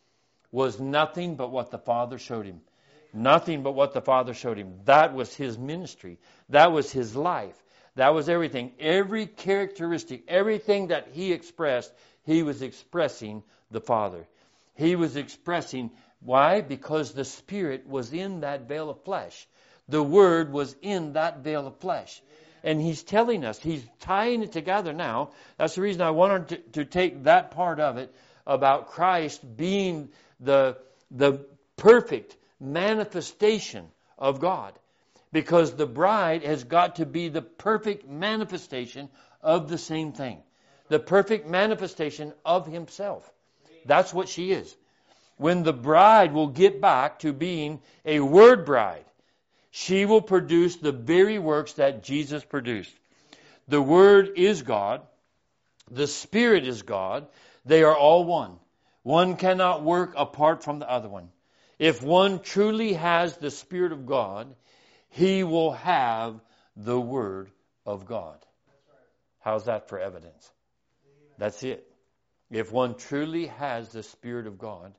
was nothing but what the Father showed him. Nothing but what the Father showed him. That was his ministry. That was his life. That was everything. Every characteristic, everything that he expressed, he was expressing the Father. He was expressing, why? Because the Spirit was in that veil of flesh. The Word was in that veil of flesh. And he's telling us, he's tying it together now. That's the reason I wanted to, to take that part of it about Christ being the, the perfect manifestation of God. Because the bride has got to be the perfect manifestation of the same thing. The perfect manifestation of himself. That's what she is. When the bride will get back to being a Word bride, she will produce the very works that Jesus produced. The Word is God. The Spirit is God. They are all one. One cannot work apart from the other one. If one truly has the Spirit of God, he will have the Word of God. How's that for evidence? That's it. If one truly has the Spirit of God,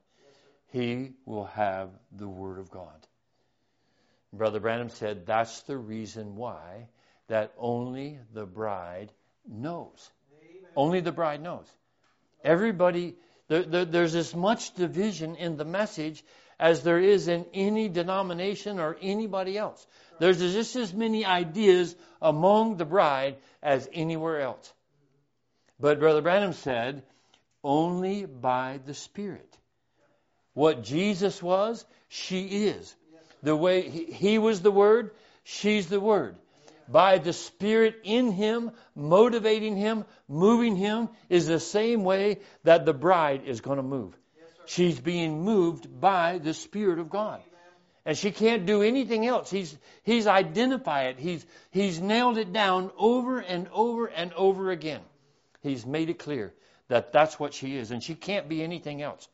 he will have the Word of God. Brother Branham said that's the reason why that only the bride knows. Amen. Only the bride knows. Everybody, there, there, there's as much division in the message as there is in any denomination or anybody else. There's just as many ideas among the bride as anywhere else. But Brother Branham said, only by the Spirit. What Jesus was, she is. The way he, he was the Word, she's the Word. By the Spirit in him, motivating him, moving him, is the same way that the bride is going to move. She's being moved by the Spirit of God. And she can't do anything else. He's he's identified it. He's he's nailed it down over and over and over again. He's made it clear that that's what she is. And she can't be anything else.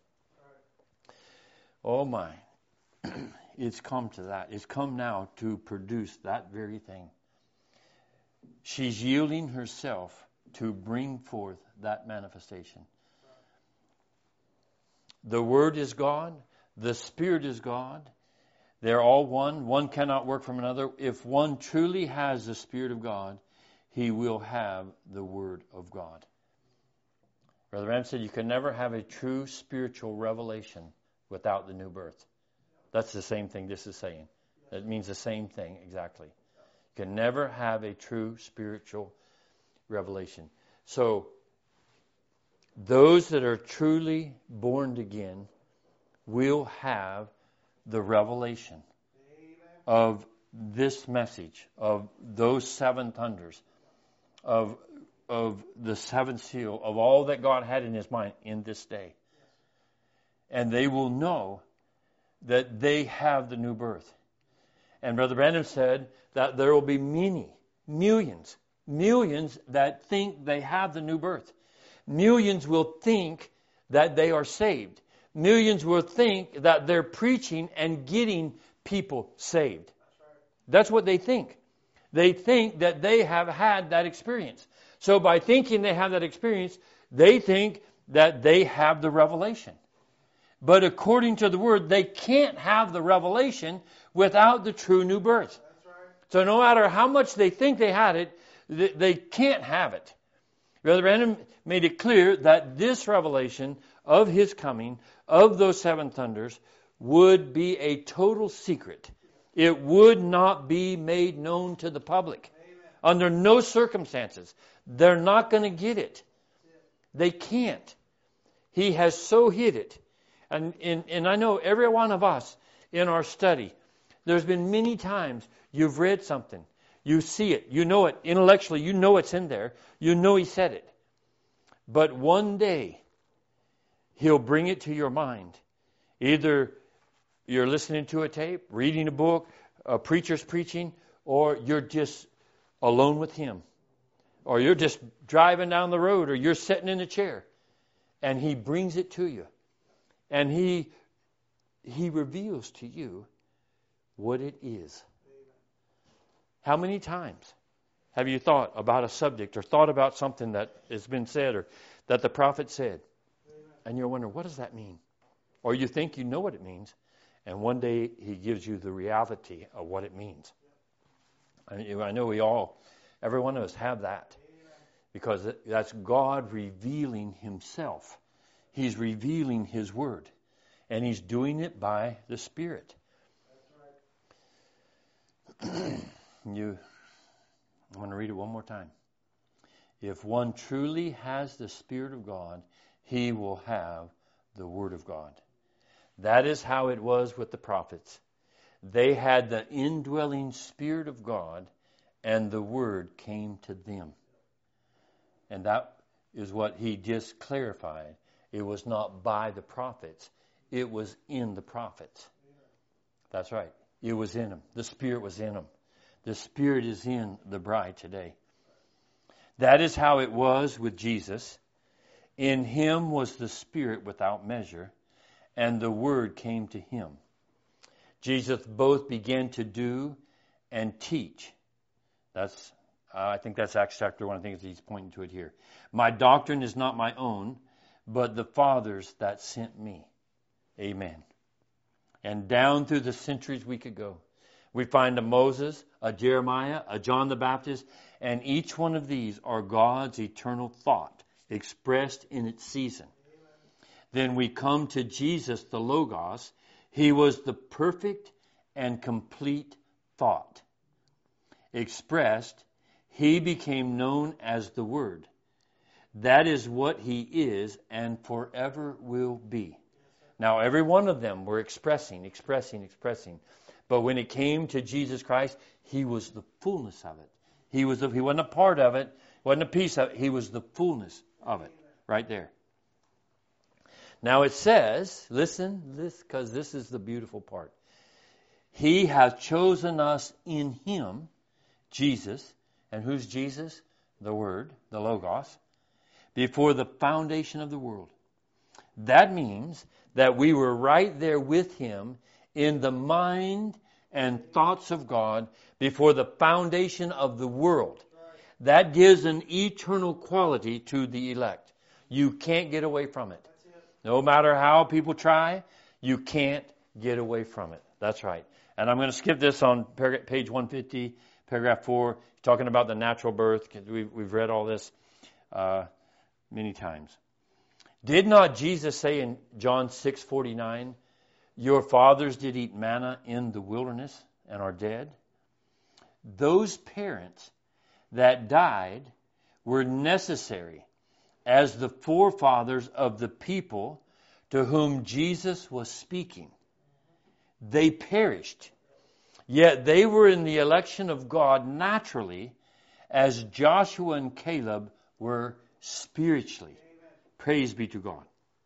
Oh my. It's come to that. It's come now to produce that very thing. She's yielding herself to bring forth that manifestation. The Word is God. The Spirit is God. They're all one. One cannot work from another. If one truly has the Spirit of God, he will have the Word of God. Brother Ram said you can never have a true spiritual revelation without the new birth. That's the same thing this is saying. It means the same thing exactly. You can never have a true spiritual revelation. So, those that are truly born again will have the revelation of this message, of those seven thunders, of, of the seventh seal, of all that God had in his mind in this day. And they will know that they have the new birth. And Brother Branham said that there will be many, millions, millions that think they have the new birth. Millions will think that they are saved. Millions will think that they're preaching and getting people saved. That's what they think. They think that they have had that experience. So by thinking they have that experience, they think that they have the revelation. But according to the Word, they can't have the revelation without the true new birth. So no matter how much they think they had it, they can't have it. Brother Branham made it clear that this revelation of his coming, of those seven thunders, would be a total secret. It would not be made known to the public. Amen. Under no circumstances. They're not going to get it. They can't. He has so hid it. And, and, and I know every one of us in our study, there's been many times you've read something. You see it. You know it. Intellectually, you know it's in there. You know he said it. But one day, he'll bring it to your mind. Either you're listening to a tape, reading a book, a preacher's preaching, or you're just alone with him. Or you're just driving down the road, or you're sitting in a chair. And he brings it to you. And he, he reveals to you what it is. How many times have you thought about a subject or thought about something that has been said or that the prophet said? And you're wondering, what does that mean? or you think you know what it means, and one day he gives you the reality of what it means. I, I know we all, every one of us have that, because that's God revealing himself. He's revealing his word, and he's doing it by the Spirit. you, I'm going to read it one more time. If one truly has the Spirit of God, he will have the Word of God. That is how it was with the prophets. They had the indwelling Spirit of God, and the Word came to them. And that is what he just clarified. It was not by the prophets. It was in the prophets. That's right. It was in them. The Spirit was in them. The Spirit is in the bride today. That is how it was with Jesus. In him was the Spirit without measure, and the Word came to him. Jesus both began to do and teach. That's, uh, I think that's Acts chapter one. I think he's pointing to it here. My doctrine is not my own, but the Father's that sent me. Amen. And down through the centuries we could go. We find a Moses, a Jeremiah, a John the Baptist, and each one of these are God's eternal thought expressed in its season. Then we come to Jesus, the Logos. He was the perfect and complete thought. Expressed, he became known as the Word. That is what he is and forever will be. Now, every one of them were expressing, expressing, expressing. But when it came to Jesus Christ, he was the fullness of it. He was the, he wasn't a part of it, wasn't a piece of it. He was the fullness of it, right there. Now it says, listen, this because this is the beautiful part. He has chosen us in him, Jesus. And who's Jesus? The Word, the Logos. Before the foundation of the world. That means that we were right there with him in the mind and thoughts of God before the foundation of the world. That gives an eternal quality to the elect. You can't get away from it. No matter how people try, you can't get away from it. That's right. And I'm going to skip this on page one fifty, paragraph four, talking about the natural birth. We've, we've read all this uh, many times. Did not Jesus say in John six forty-nine, your fathers did eat manna in the wilderness and are dead? Those parents that died were necessary as the forefathers of the people to whom Jesus was speaking. They perished, yet they were in the election of God naturally, as Joshua and Caleb were spiritually. Praise be to God.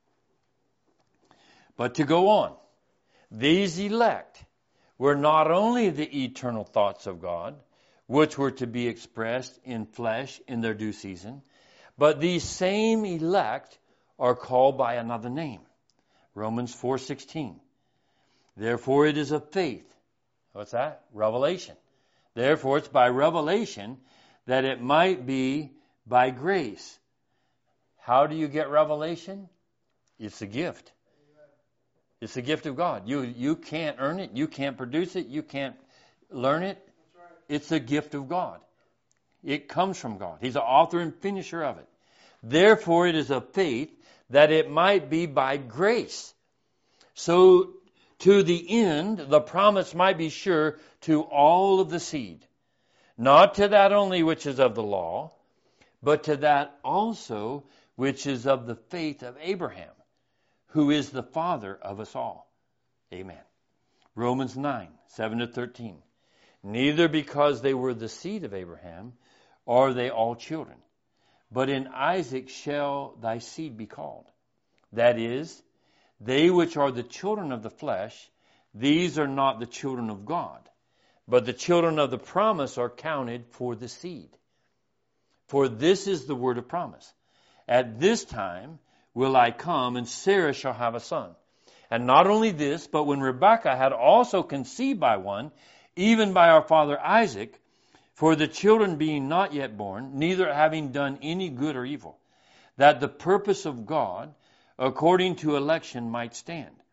But to go on, these elect were not only the eternal thoughts of God, which were to be expressed in flesh in their due season, but these same elect are called by another name. Romans four sixteen. Therefore it is of faith. What's that? Revelation. Therefore it's by revelation that it might be by grace. How do you get revelation? It's a gift. It's a gift of God. You you can't earn it. You can't produce it. You can't learn it. It's a gift of God. It comes from God. He's the author and finisher of it. Therefore, it is of faith that it might be by grace. So, to the end, the promise might be sure to all of the seed. Not to that only which is of the law, but to that also which is of the faith of Abraham, who is the father of us all. Amen. Romans nine, seven to thirteen. Neither because they were the seed of Abraham are they all children, but in Isaac shall thy seed be called. That is, they which are the children of the flesh, these are not the children of God, but the children of the promise are counted for the seed. For this is the word of promise. At this time will I come, and Sarah shall have a son. And not only this, but when Rebekah had also conceived by one, even by our father Isaac, for the children being not yet born, neither having done any good or evil, that the purpose of God, according to election, might stand,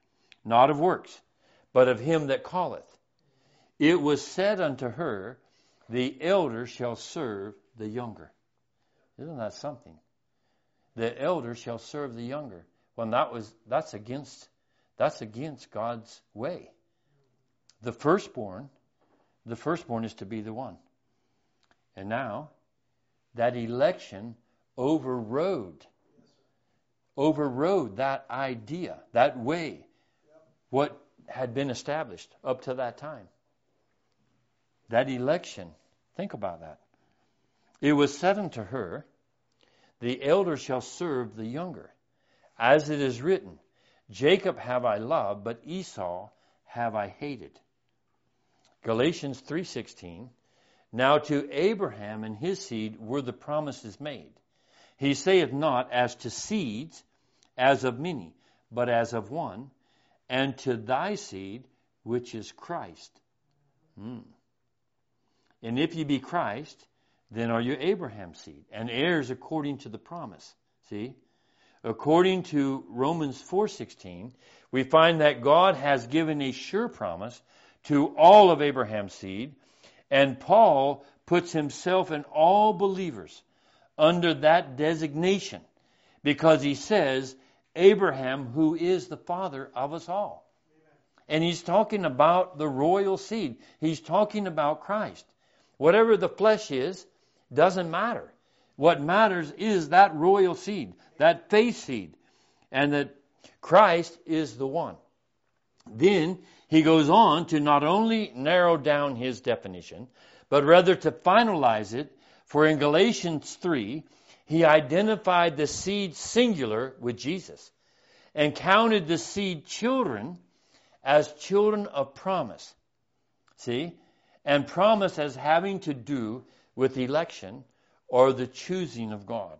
not of works, but of him that calleth. It was said unto her, the elder shall serve the younger. Isn't that something? The elder shall serve the younger. Well, that was that's against that's against God's way. The firstborn, the firstborn is to be the one. And now, that election overrode, overrode that idea, that way, what had been established up to that time. That election, think about that. It was said unto her, the elder shall serve the younger. As it is written, Jacob have I loved, but Esau have I hated. Galatians three sixteen, now to Abraham and his seed were the promises made. He saith not as to seeds, as of many, but as of one, and to thy seed, which is Christ. Hmm. And if ye be Christ, then are you Abraham's seed, and heirs according to the promise. See? According to Romans four sixteen, we find that God has given a sure promise to all of Abraham's seed, and Paul puts himself and all believers under that designation because he says, Abraham, who is the father of us all. Amen. And he's talking about the royal seed. He's talking about Christ. Whatever the flesh is, doesn't matter. What matters is that royal seed, that faith seed, and that Christ is the one. Then he goes on to not only narrow down his definition, but rather to finalize it, for in Galatians three, he identified the seed singular with Jesus and counted the seed children as children of promise. See? And promise as having to do with election or the choosing of God.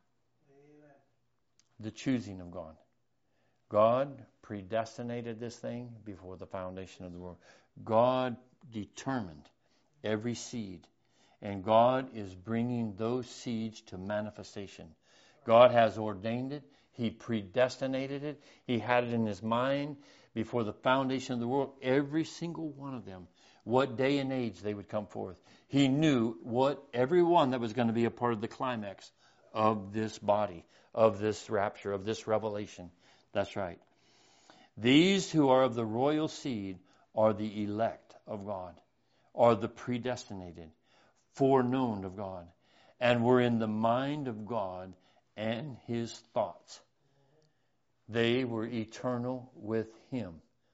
Amen. The choosing of God. God predestinated this thing before the foundation of the world. God determined every seed. And God is bringing those seeds to manifestation. God has ordained it. He predestinated it. He had it in his mind before the foundation of the world. Every single one of them. What day and age they would come forth. He knew what every one that was going to be a part of the climax of this body, of this rapture, of this revelation. That's right. These who are of the royal seed are the elect of God, are the predestinated, foreknown of God, and were in the mind of God and his thoughts. They were eternal with him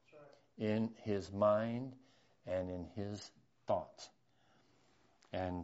in his mind and in his thoughts. And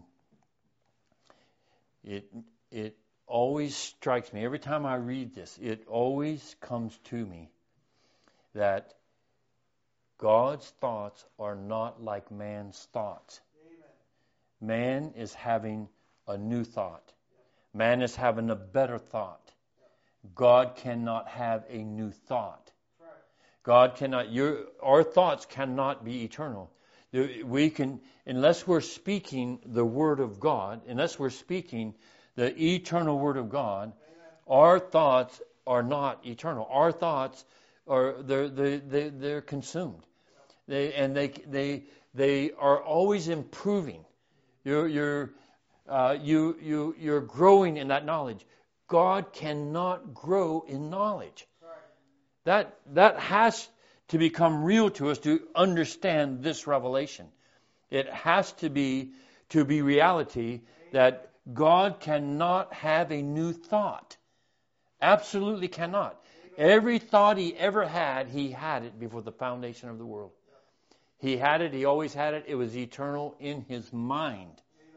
it it always strikes me, every time I read this, it always comes to me that God's thoughts are not like man's thoughts. Amen. Man is having a new thought. Man is having a better thought. God cannot have a new thought. God cannot, your, our thoughts cannot be eternal. We can, unless we're speaking the Word of God, unless we're speaking the eternal Word of God, our thoughts are not eternal. Our thoughts are, they're, they, they, they're consumed. They, and they, they, they are always improving. You're, you're, uh, you, you, you're growing in that knowledge. God cannot grow in knowledge. That, that has to become real to us to understand this revelation. It has to be, to be reality that God cannot have a new thought. Absolutely cannot. Every thought he ever had, he had it before the foundation of the world. He had it, he always had it. It was eternal in his mind.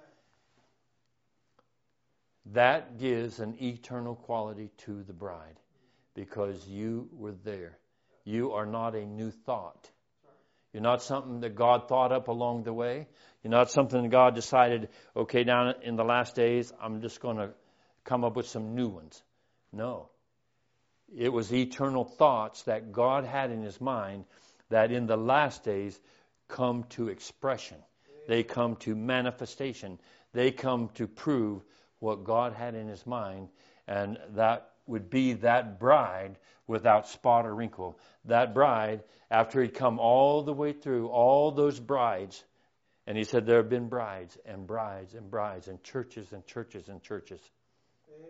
That gives an eternal quality to the bride because you were there. You are not a new thought. You're not something that God thought up along the way. You're not something that God decided, okay, down in the last days, I'm just going to come up with some new ones. No. It was eternal thoughts that God had in his mind that in the last days come to expression. They come to manifestation. They come to prove what God had in his mind. And that would be that bride without spot or wrinkle. That bride, after he'd come all the way through all those brides, and he said there have been brides and brides and brides and churches and churches and churches. Amen.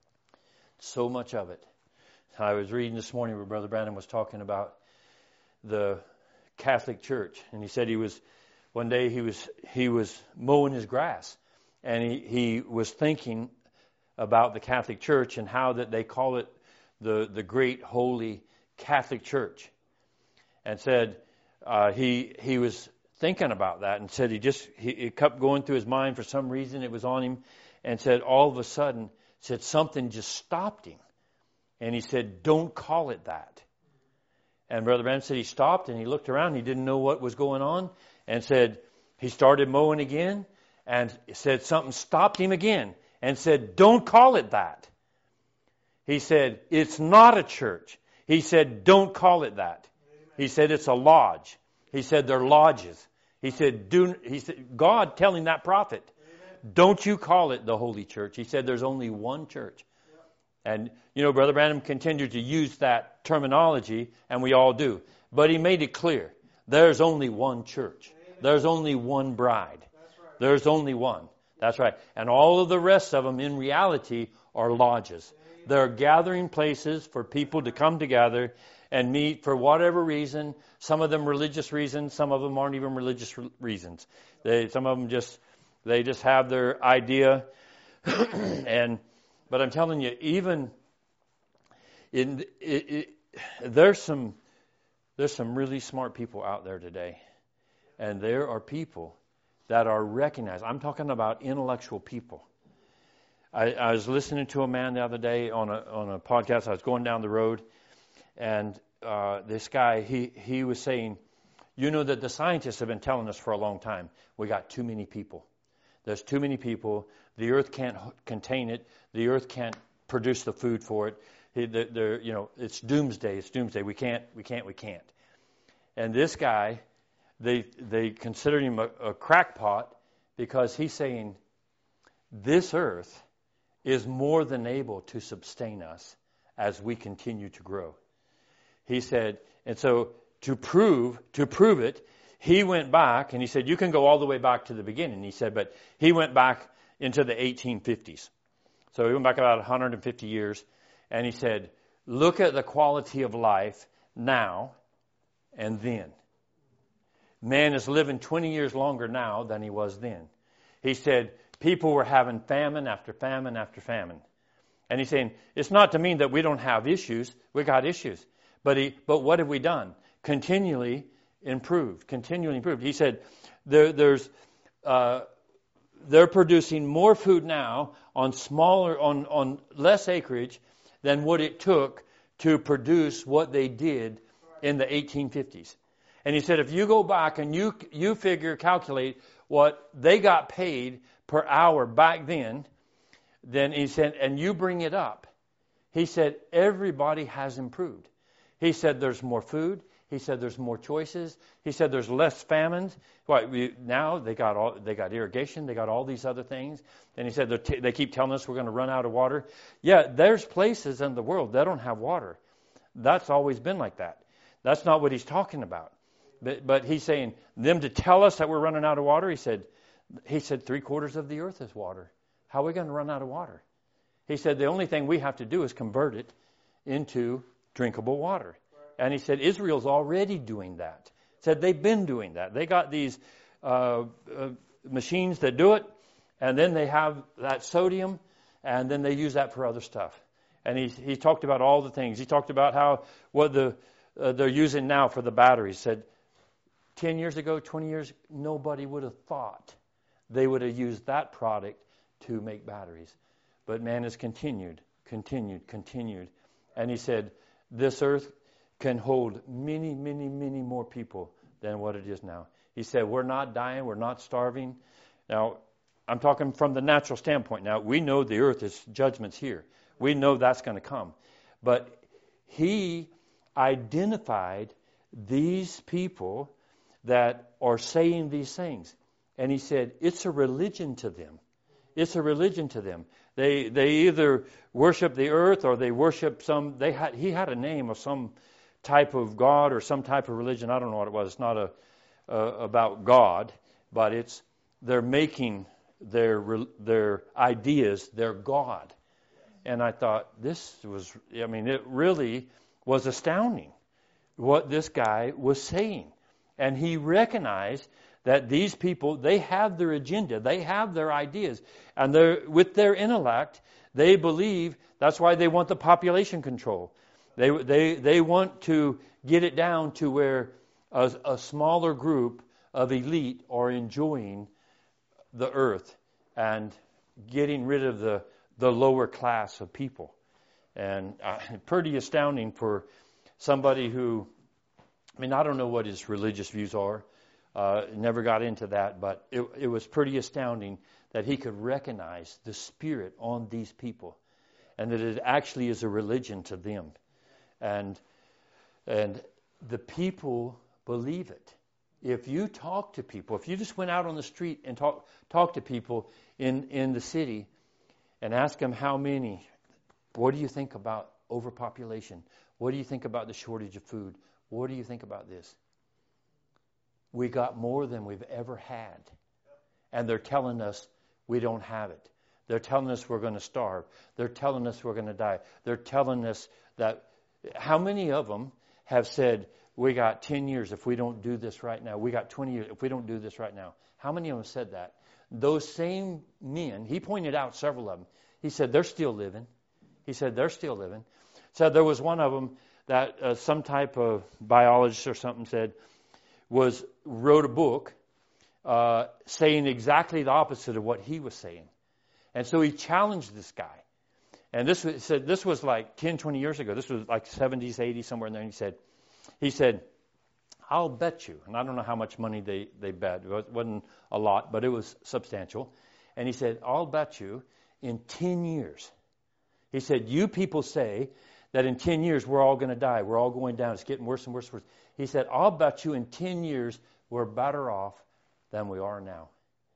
So much of it. I was reading this morning where Brother Brandon was talking about the Catholic Church, and he said he was one day he was he was mowing his grass, and he, he was thinking about the Catholic Church and how that they call it the the great holy Catholic Church, and said uh, he he was thinking about that, and said he just he, it kept going through his mind for some reason. It was on him, and said all of a sudden said something just stopped him, and he said, "Don't call it that." And Brother Branham said he stopped and he looked around. He didn't know what was going on, and said he started mowing again, and said something stopped him again, and said, "Don't call it that." He said, "It's not a church." He said, "Don't call it that." Amen. He said, "It's a lodge." He said, "They're lodges." He said, "Do." He said, God telling that prophet, Amen. "Don't you call it the Holy Church." He said, "There's only one church." Yep. And, you know, Brother Branham continued to use that terminology, and we all do. But he made it clear. There's only one church. Amen. There's only one bride. That's right. There's only one. That's right. And all of the rest of them, in reality, are lodges. Amen. They're gathering places for people to come together and meet for whatever reason. Some of them religious reasons. Some of them aren't even religious re- reasons. They, some of them just, they just have their idea. and, but I'm telling you, even in, it, it, there's some, there's some really smart people out there today. And there are people that are recognized. I'm talking about intellectual people. I, I was listening to a man the other day on a on a podcast. I was going down the road, and uh, this guy, he, he was saying, you know that the scientists have been telling us for a long time, we got too many people. There's too many people. The earth can't contain it. The earth can't produce the food for it. They're, they're, you know, it's doomsday. It's doomsday. We can't, we can't, we can't. And this guy, they they consider him a, a crackpot because he's saying, this earth is more than able to sustain us as we continue to grow. He said, and so to prove to prove it, he went back and he said, you can go all the way back to the beginning. He said, but he went back into the eighteen fifties. So he went back about one hundred fifty years, and he said, look at the quality of life now and then. Man is living twenty years longer now than he was then. He said, people were having famine after famine after famine. And he's saying, it's not to mean that we don't have issues. We got issues. But he, but what have we done? Continually improved. Continually improved. He said, there, there's, uh, they're producing more food now on smaller, on, on less acreage than what it took to produce what they did in the eighteen fifties. And he said, if you go back and you you figure, calculate what they got paid per hour back then, then he said, and you bring it up, he said, everybody has improved. He said, there's more food. He said, there's more choices. He said, there's less famines. Well, we, now they got all, they got irrigation. They got all these other things. And he said, t- they keep telling us we're going to run out of water. Yeah, there's places in the world that don't have water. That's always been like that. That's not what he's talking about. But, but he's saying, them to tell us that we're running out of water, he said, he said, three quarters of the earth is water. How are we going to run out of water? He said, the only thing we have to do is convert it into drinkable water. And he said, Israel's already doing that. He said, they've been doing that. They got these uh, uh, machines that do it, and then they have that sodium, and then they use that for other stuff. And he he talked about all the things. He talked about how what the uh, they're using now for the batteries. He said, ten years ago, twenty years, nobody would have thought they would have used that product to make batteries. But man has continued, continued, continued. And he said, this earth can hold many, many, many more people than what it is now. He said, we're not dying, we're not starving. Now, I'm talking from the natural standpoint. Now, we know the earth is judgment's here. We know that's going to come. But he identified these people that are saying these things. And he said, it's a religion to them. it's a religion to them. They they either worship the earth or they worship some. They had he had a name of some type of god or some type of religion. I don't know what it was. It's not a uh, about God, but it's they're making their their ideas their god. And I thought this was. I mean, it really was astounding what this guy was saying, and he recognized that these people, they have their agenda, they have their ideas, and they're, with their intellect, they believe that's why they want the population control. They they they want to get it down to where a, a smaller group of elite are enjoying the earth and getting rid of the, the lower class of people. And uh, pretty astounding for somebody who, I mean, I don't know what his religious views are. Uh, never got into that, but it, it was pretty astounding that he could recognize the spirit on these people, and that it actually is a religion to them, and and the people believe it. If you talk to people, if you just went out on the street and talk talk to people in in the city, and ask them how many, what do you think about overpopulation? What do you think about the shortage of food? What do you think about this? We got more than we've ever had. And they're telling us we don't have it. They're telling us we're going to starve. They're telling us we're going to die. They're telling us that, how many of them have said, we got ten years if we don't do this right now. We got twenty years if we don't do this right now. How many of them said that? Those same men, he pointed out several of them. He said, they're still living. He said, they're still living. So there was one of them that uh, some type of biologist or something said, was wrote a book uh, saying exactly the opposite of what he was saying. And so he challenged this guy. And this was, said this was like ten, twenty years ago. This was like seventies, eighties, somewhere in there. And he said, he said, I'll bet you, and I don't know how much money they, they bet. It wasn't a lot, but it was substantial. And he said, I'll bet you in ten years. He said, you people say that in ten years we're all going to die. We're all going down. It's getting worse and worse and worse. He said, I'll bet you in ten years we're better off than we are now.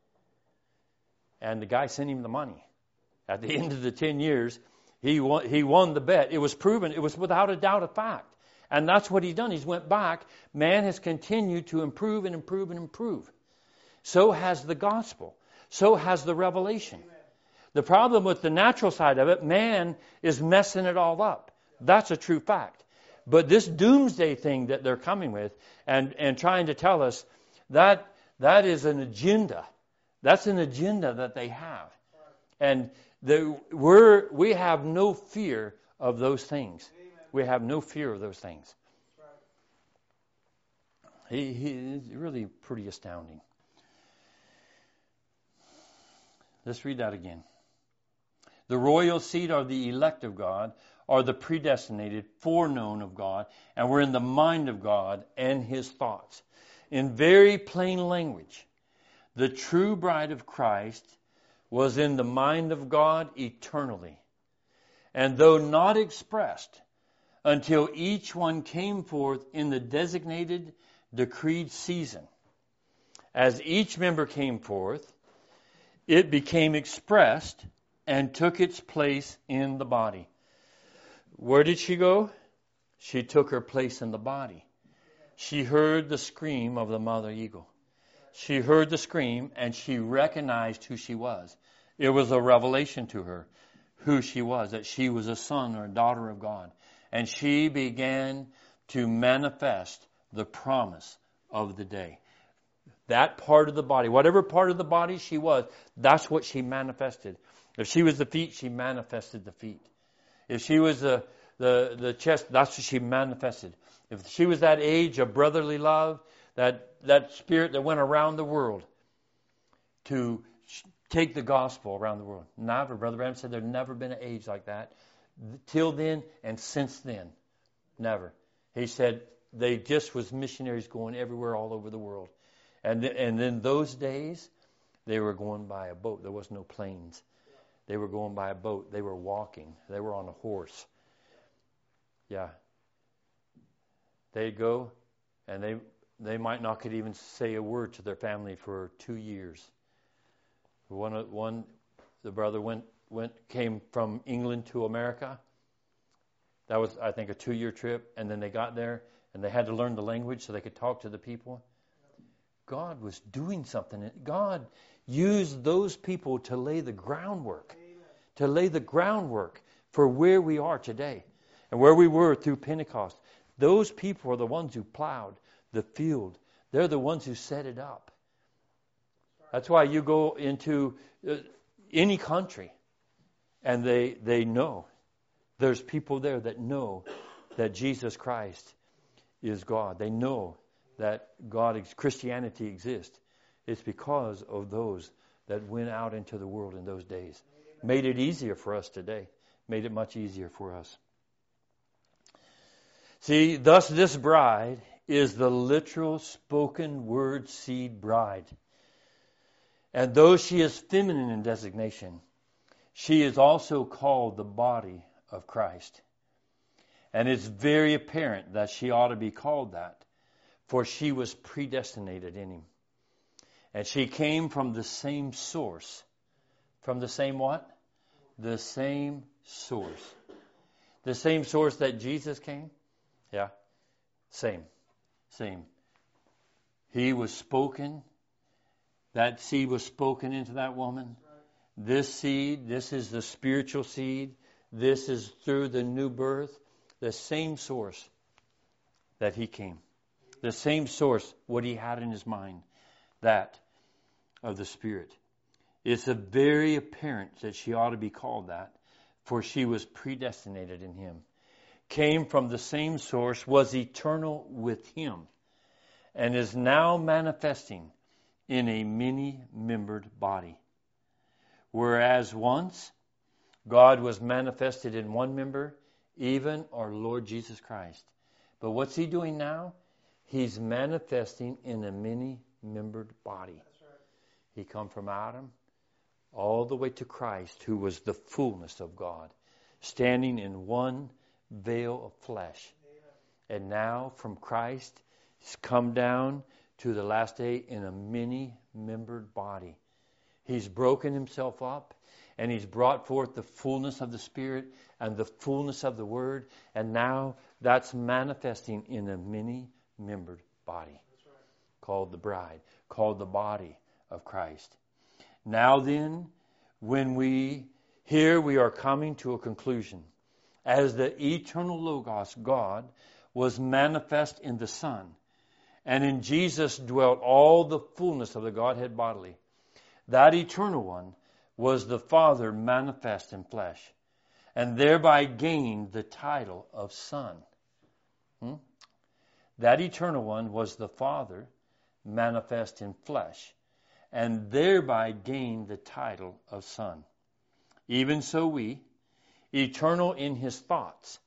And the guy sent him the money. At the end of the ten years, he won, he won the bet. It was proven. It was without a doubt a fact. And that's what he's done. He's went back. Man has continued to improve and improve and improve. So has the gospel. So has the revelation. Amen. The problem with the natural side of it, man is messing it all up. That's a true fact. But this doomsday thing that they're coming with and, and trying to tell us, that that is an agenda. That's an agenda that they have. And the, we're, we have no fear of those things. We have no fear of those things. He, he is really pretty astounding. Let's read that again. The royal seed are the elect of God, are the predestinated, foreknown of God, and we're in the mind of God and His thoughts. In very plain language, the true bride of Christ was in the mind of God eternally. And though not expressed until each one came forth in the designated, decreed season, as each member came forth, it became expressed and took its place in the body. Where did she go? She took her place in the body. She heard the scream of the mother eagle. She heard the scream and she recognized who she was. It was a revelation to her who she was, that she was a son or a daughter of God. And she began to manifest the promise of the day. That part of the body, whatever part of the body she was, that's what she manifested. If she was the feet, she manifested the feet. If she was the, the, the chest, that's what she manifested. If she was that age of brotherly love, that, that spirit that went around the world to take the gospel around the world. Never, Brother Branham said there's never been an age like that. Till then and since then. Never. He said they just was missionaries going everywhere all over the world. And, and in those days, they were going by a boat. There was no planes. They were going by a boat. They were walking. They were on a horse. Yeah. They'd go, and they they might not could even say a word to their family for two years. One one the brother went went came from England to America. That was, I think, a two-year trip, and then they got there and they had to learn the language so they could talk to the people. God was doing something. God used those people to lay the groundwork, to lay the groundwork for where we are today and where we were through Pentecost. Those people are the ones who plowed the field. They're the ones who set it up. That's why you go into uh, any country and they they know. There's people there that know that Jesus Christ is God. They know that God, Christianity exists. It's because of those that went out into the world in those days. Made it easier for us today. Made it much easier for us. See, thus this bride is the literal spoken word seed bride. And though she is feminine in designation, she is also called the body of Christ. And it's very apparent that she ought to be called that, for she was predestinated in him. And she came from the same source. From the same what? The same source. The same source that Jesus came? Yeah. Same. Same. He was spoken. That seed was spoken into that woman. This seed, this is the spiritual seed. This is through the new birth. The same source that he came. The same source, what he had in his mind. That of the Spirit. It's a very apparent that she ought to be called that, for she was predestinated in him. Came from the same source, was eternal with him, and is now manifesting in a many-membered body. Whereas once God was manifested in one member, even our Lord Jesus Christ. But what's he doing now? He's manifesting in a many-membered body. That's right. He come from Adam all the way to Christ, who was the fullness of God, standing in one veil of flesh. Amen. And now from Christ, he's come down to the last day in a many-membered body. He's broken himself up, and he's brought forth the fullness of the Spirit and the fullness of the Word, and now that's manifesting in a many-membered body. That's right. Called the bride, called the body of Christ. Now then, when we, here we are coming to a conclusion. As the eternal Logos, God, was manifest in the Son, and in Jesus dwelt all the fullness of the Godhead bodily. That eternal one was the Father manifest in flesh, and thereby gained the title of Son. Hmm? That eternal one was the Father manifest in flesh, and thereby gained the title of Son. Even so we, eternal in his thoughts,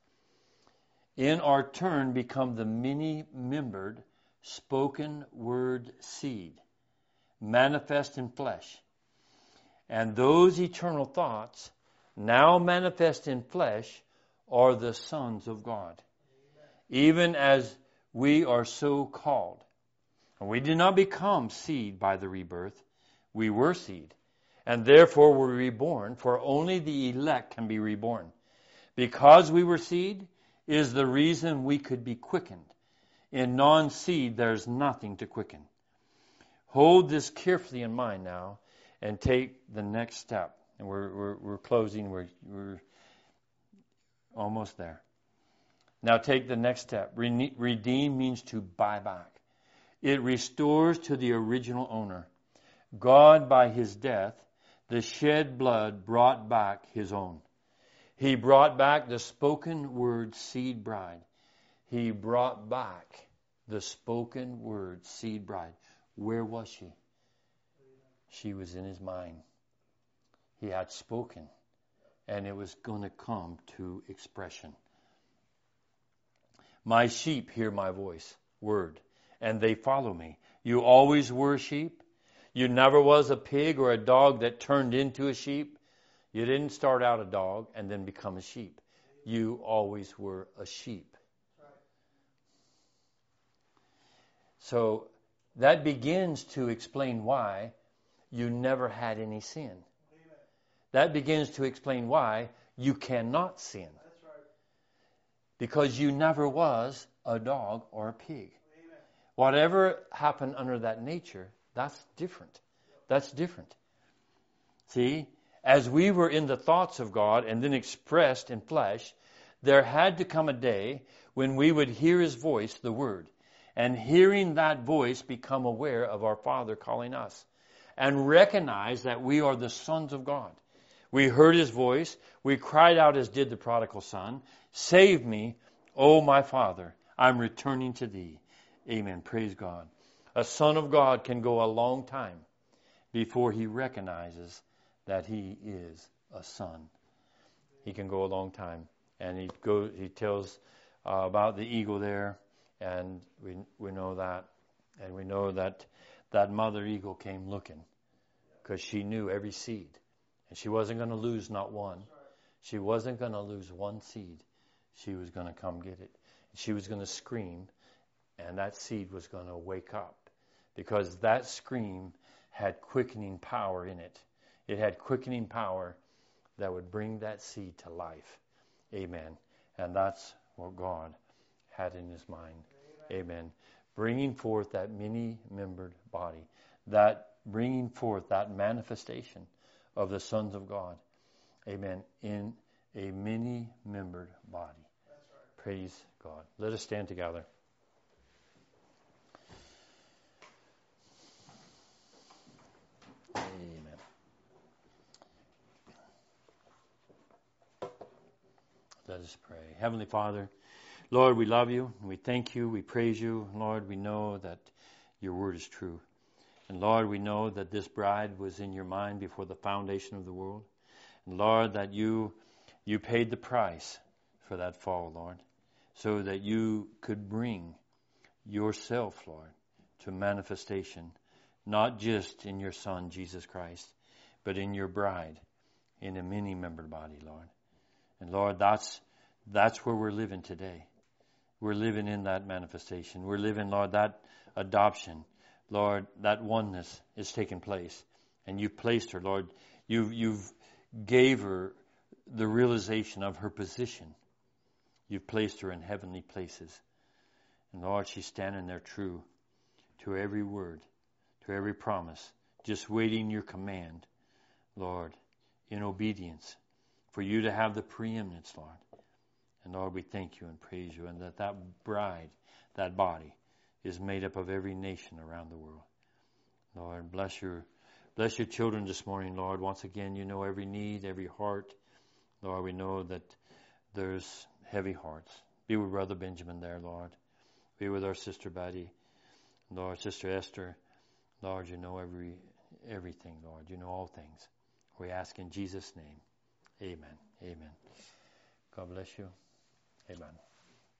in our turn become the many-membered spoken word seed, manifest in flesh. And those eternal thoughts, now manifest in flesh, are the sons of God. Amen. Even as we are so called. And we did not become seed by the rebirth. We were seed. And therefore were reborn, for only the elect can be reborn. Because we were seed is the reason we could be quickened. In non-seed, there's nothing to quicken. Hold this carefully in mind now and take the next step. And we're we're, we're closing. We're, we're almost there. Now take the next step. Re- redeem means to buy back. It restores to the original owner. God, by his death, the shed blood brought back his own. He brought back the spoken word seed bride. He brought back the spoken word seed bride. Where was she? She was in his mind. He had spoken, and it was going to come to expression. My sheep hear my voice, word, and they follow me. You always were sheep. You never was a pig or a dog that turned into a sheep. You didn't start out a dog and then become a sheep. You always were a sheep. So that begins to explain why you never had any sin. that begins to explain why you cannot sin. That's right. Because you never was a dog or a pig. Amen. Whatever happened under that nature, that's different. That's different. See, as we were in the thoughts of God and then expressed in flesh, there had to come a day when we would hear His voice, the Word, and hearing that voice become aware of our Father calling us and recognize that we are the sons of God. We heard His voice. We cried out as did the prodigal son, "Save me, O my Father, I'm returning to Thee." Amen. Praise God. A son of God can go a long time before he recognizes that he is a son. He can go a long time. And he goes, he tells uh, about the eagle there, and we we know that. And we know that that mother eagle came looking because she knew every seed. And she wasn't going to lose not one. She wasn't going to lose one seed. She was going to come get it. She was going to scream, and that seed was going to wake up because that scream had quickening power in it. It had quickening power that would bring that seed to life. Amen. And that's what God had in His mind. Amen. Amen. Bringing forth that many-membered body. That bringing forth that manifestation of the sons of God. Amen. In a many-membered body. That's right. Praise God. Let us stand together. Amen. Let us pray. Heavenly Father, Lord, we love You, and we thank You, we praise You. Lord, we know that Your word is true. And Lord, we know that this bride was in Your mind before the foundation of the world. And Lord, that You You paid the price for that fall, Lord, so that You could bring Yourself, Lord, to manifestation, not just in Your Son, Jesus Christ, but in Your bride, in a many-membered body, Lord. And Lord, that's that's where we're living today. We're living in that manifestation. We're living, Lord, that adoption. Lord, that oneness is taking place. And You've placed her, Lord. You've, you've gave her the realization of her position. You've placed her in heavenly places. And Lord, she's standing there true to every word, to every promise, just waiting Your command, Lord, in obedience, for You to have the preeminence, Lord. And Lord, we thank You and praise You, and that that bride, that body, is made up of every nation around the world. Lord, bless Your, bless Your children this morning, Lord. Once again, You know every need, every heart. Lord, we know that there's heavy hearts. Be with Brother Benjamin there, Lord. Be with our sister Betty, Lord, Sister Esther. Lord, You know every everything, Lord. You know all things. We ask in Jesus' name. Amen. Amen. God bless you. Amen.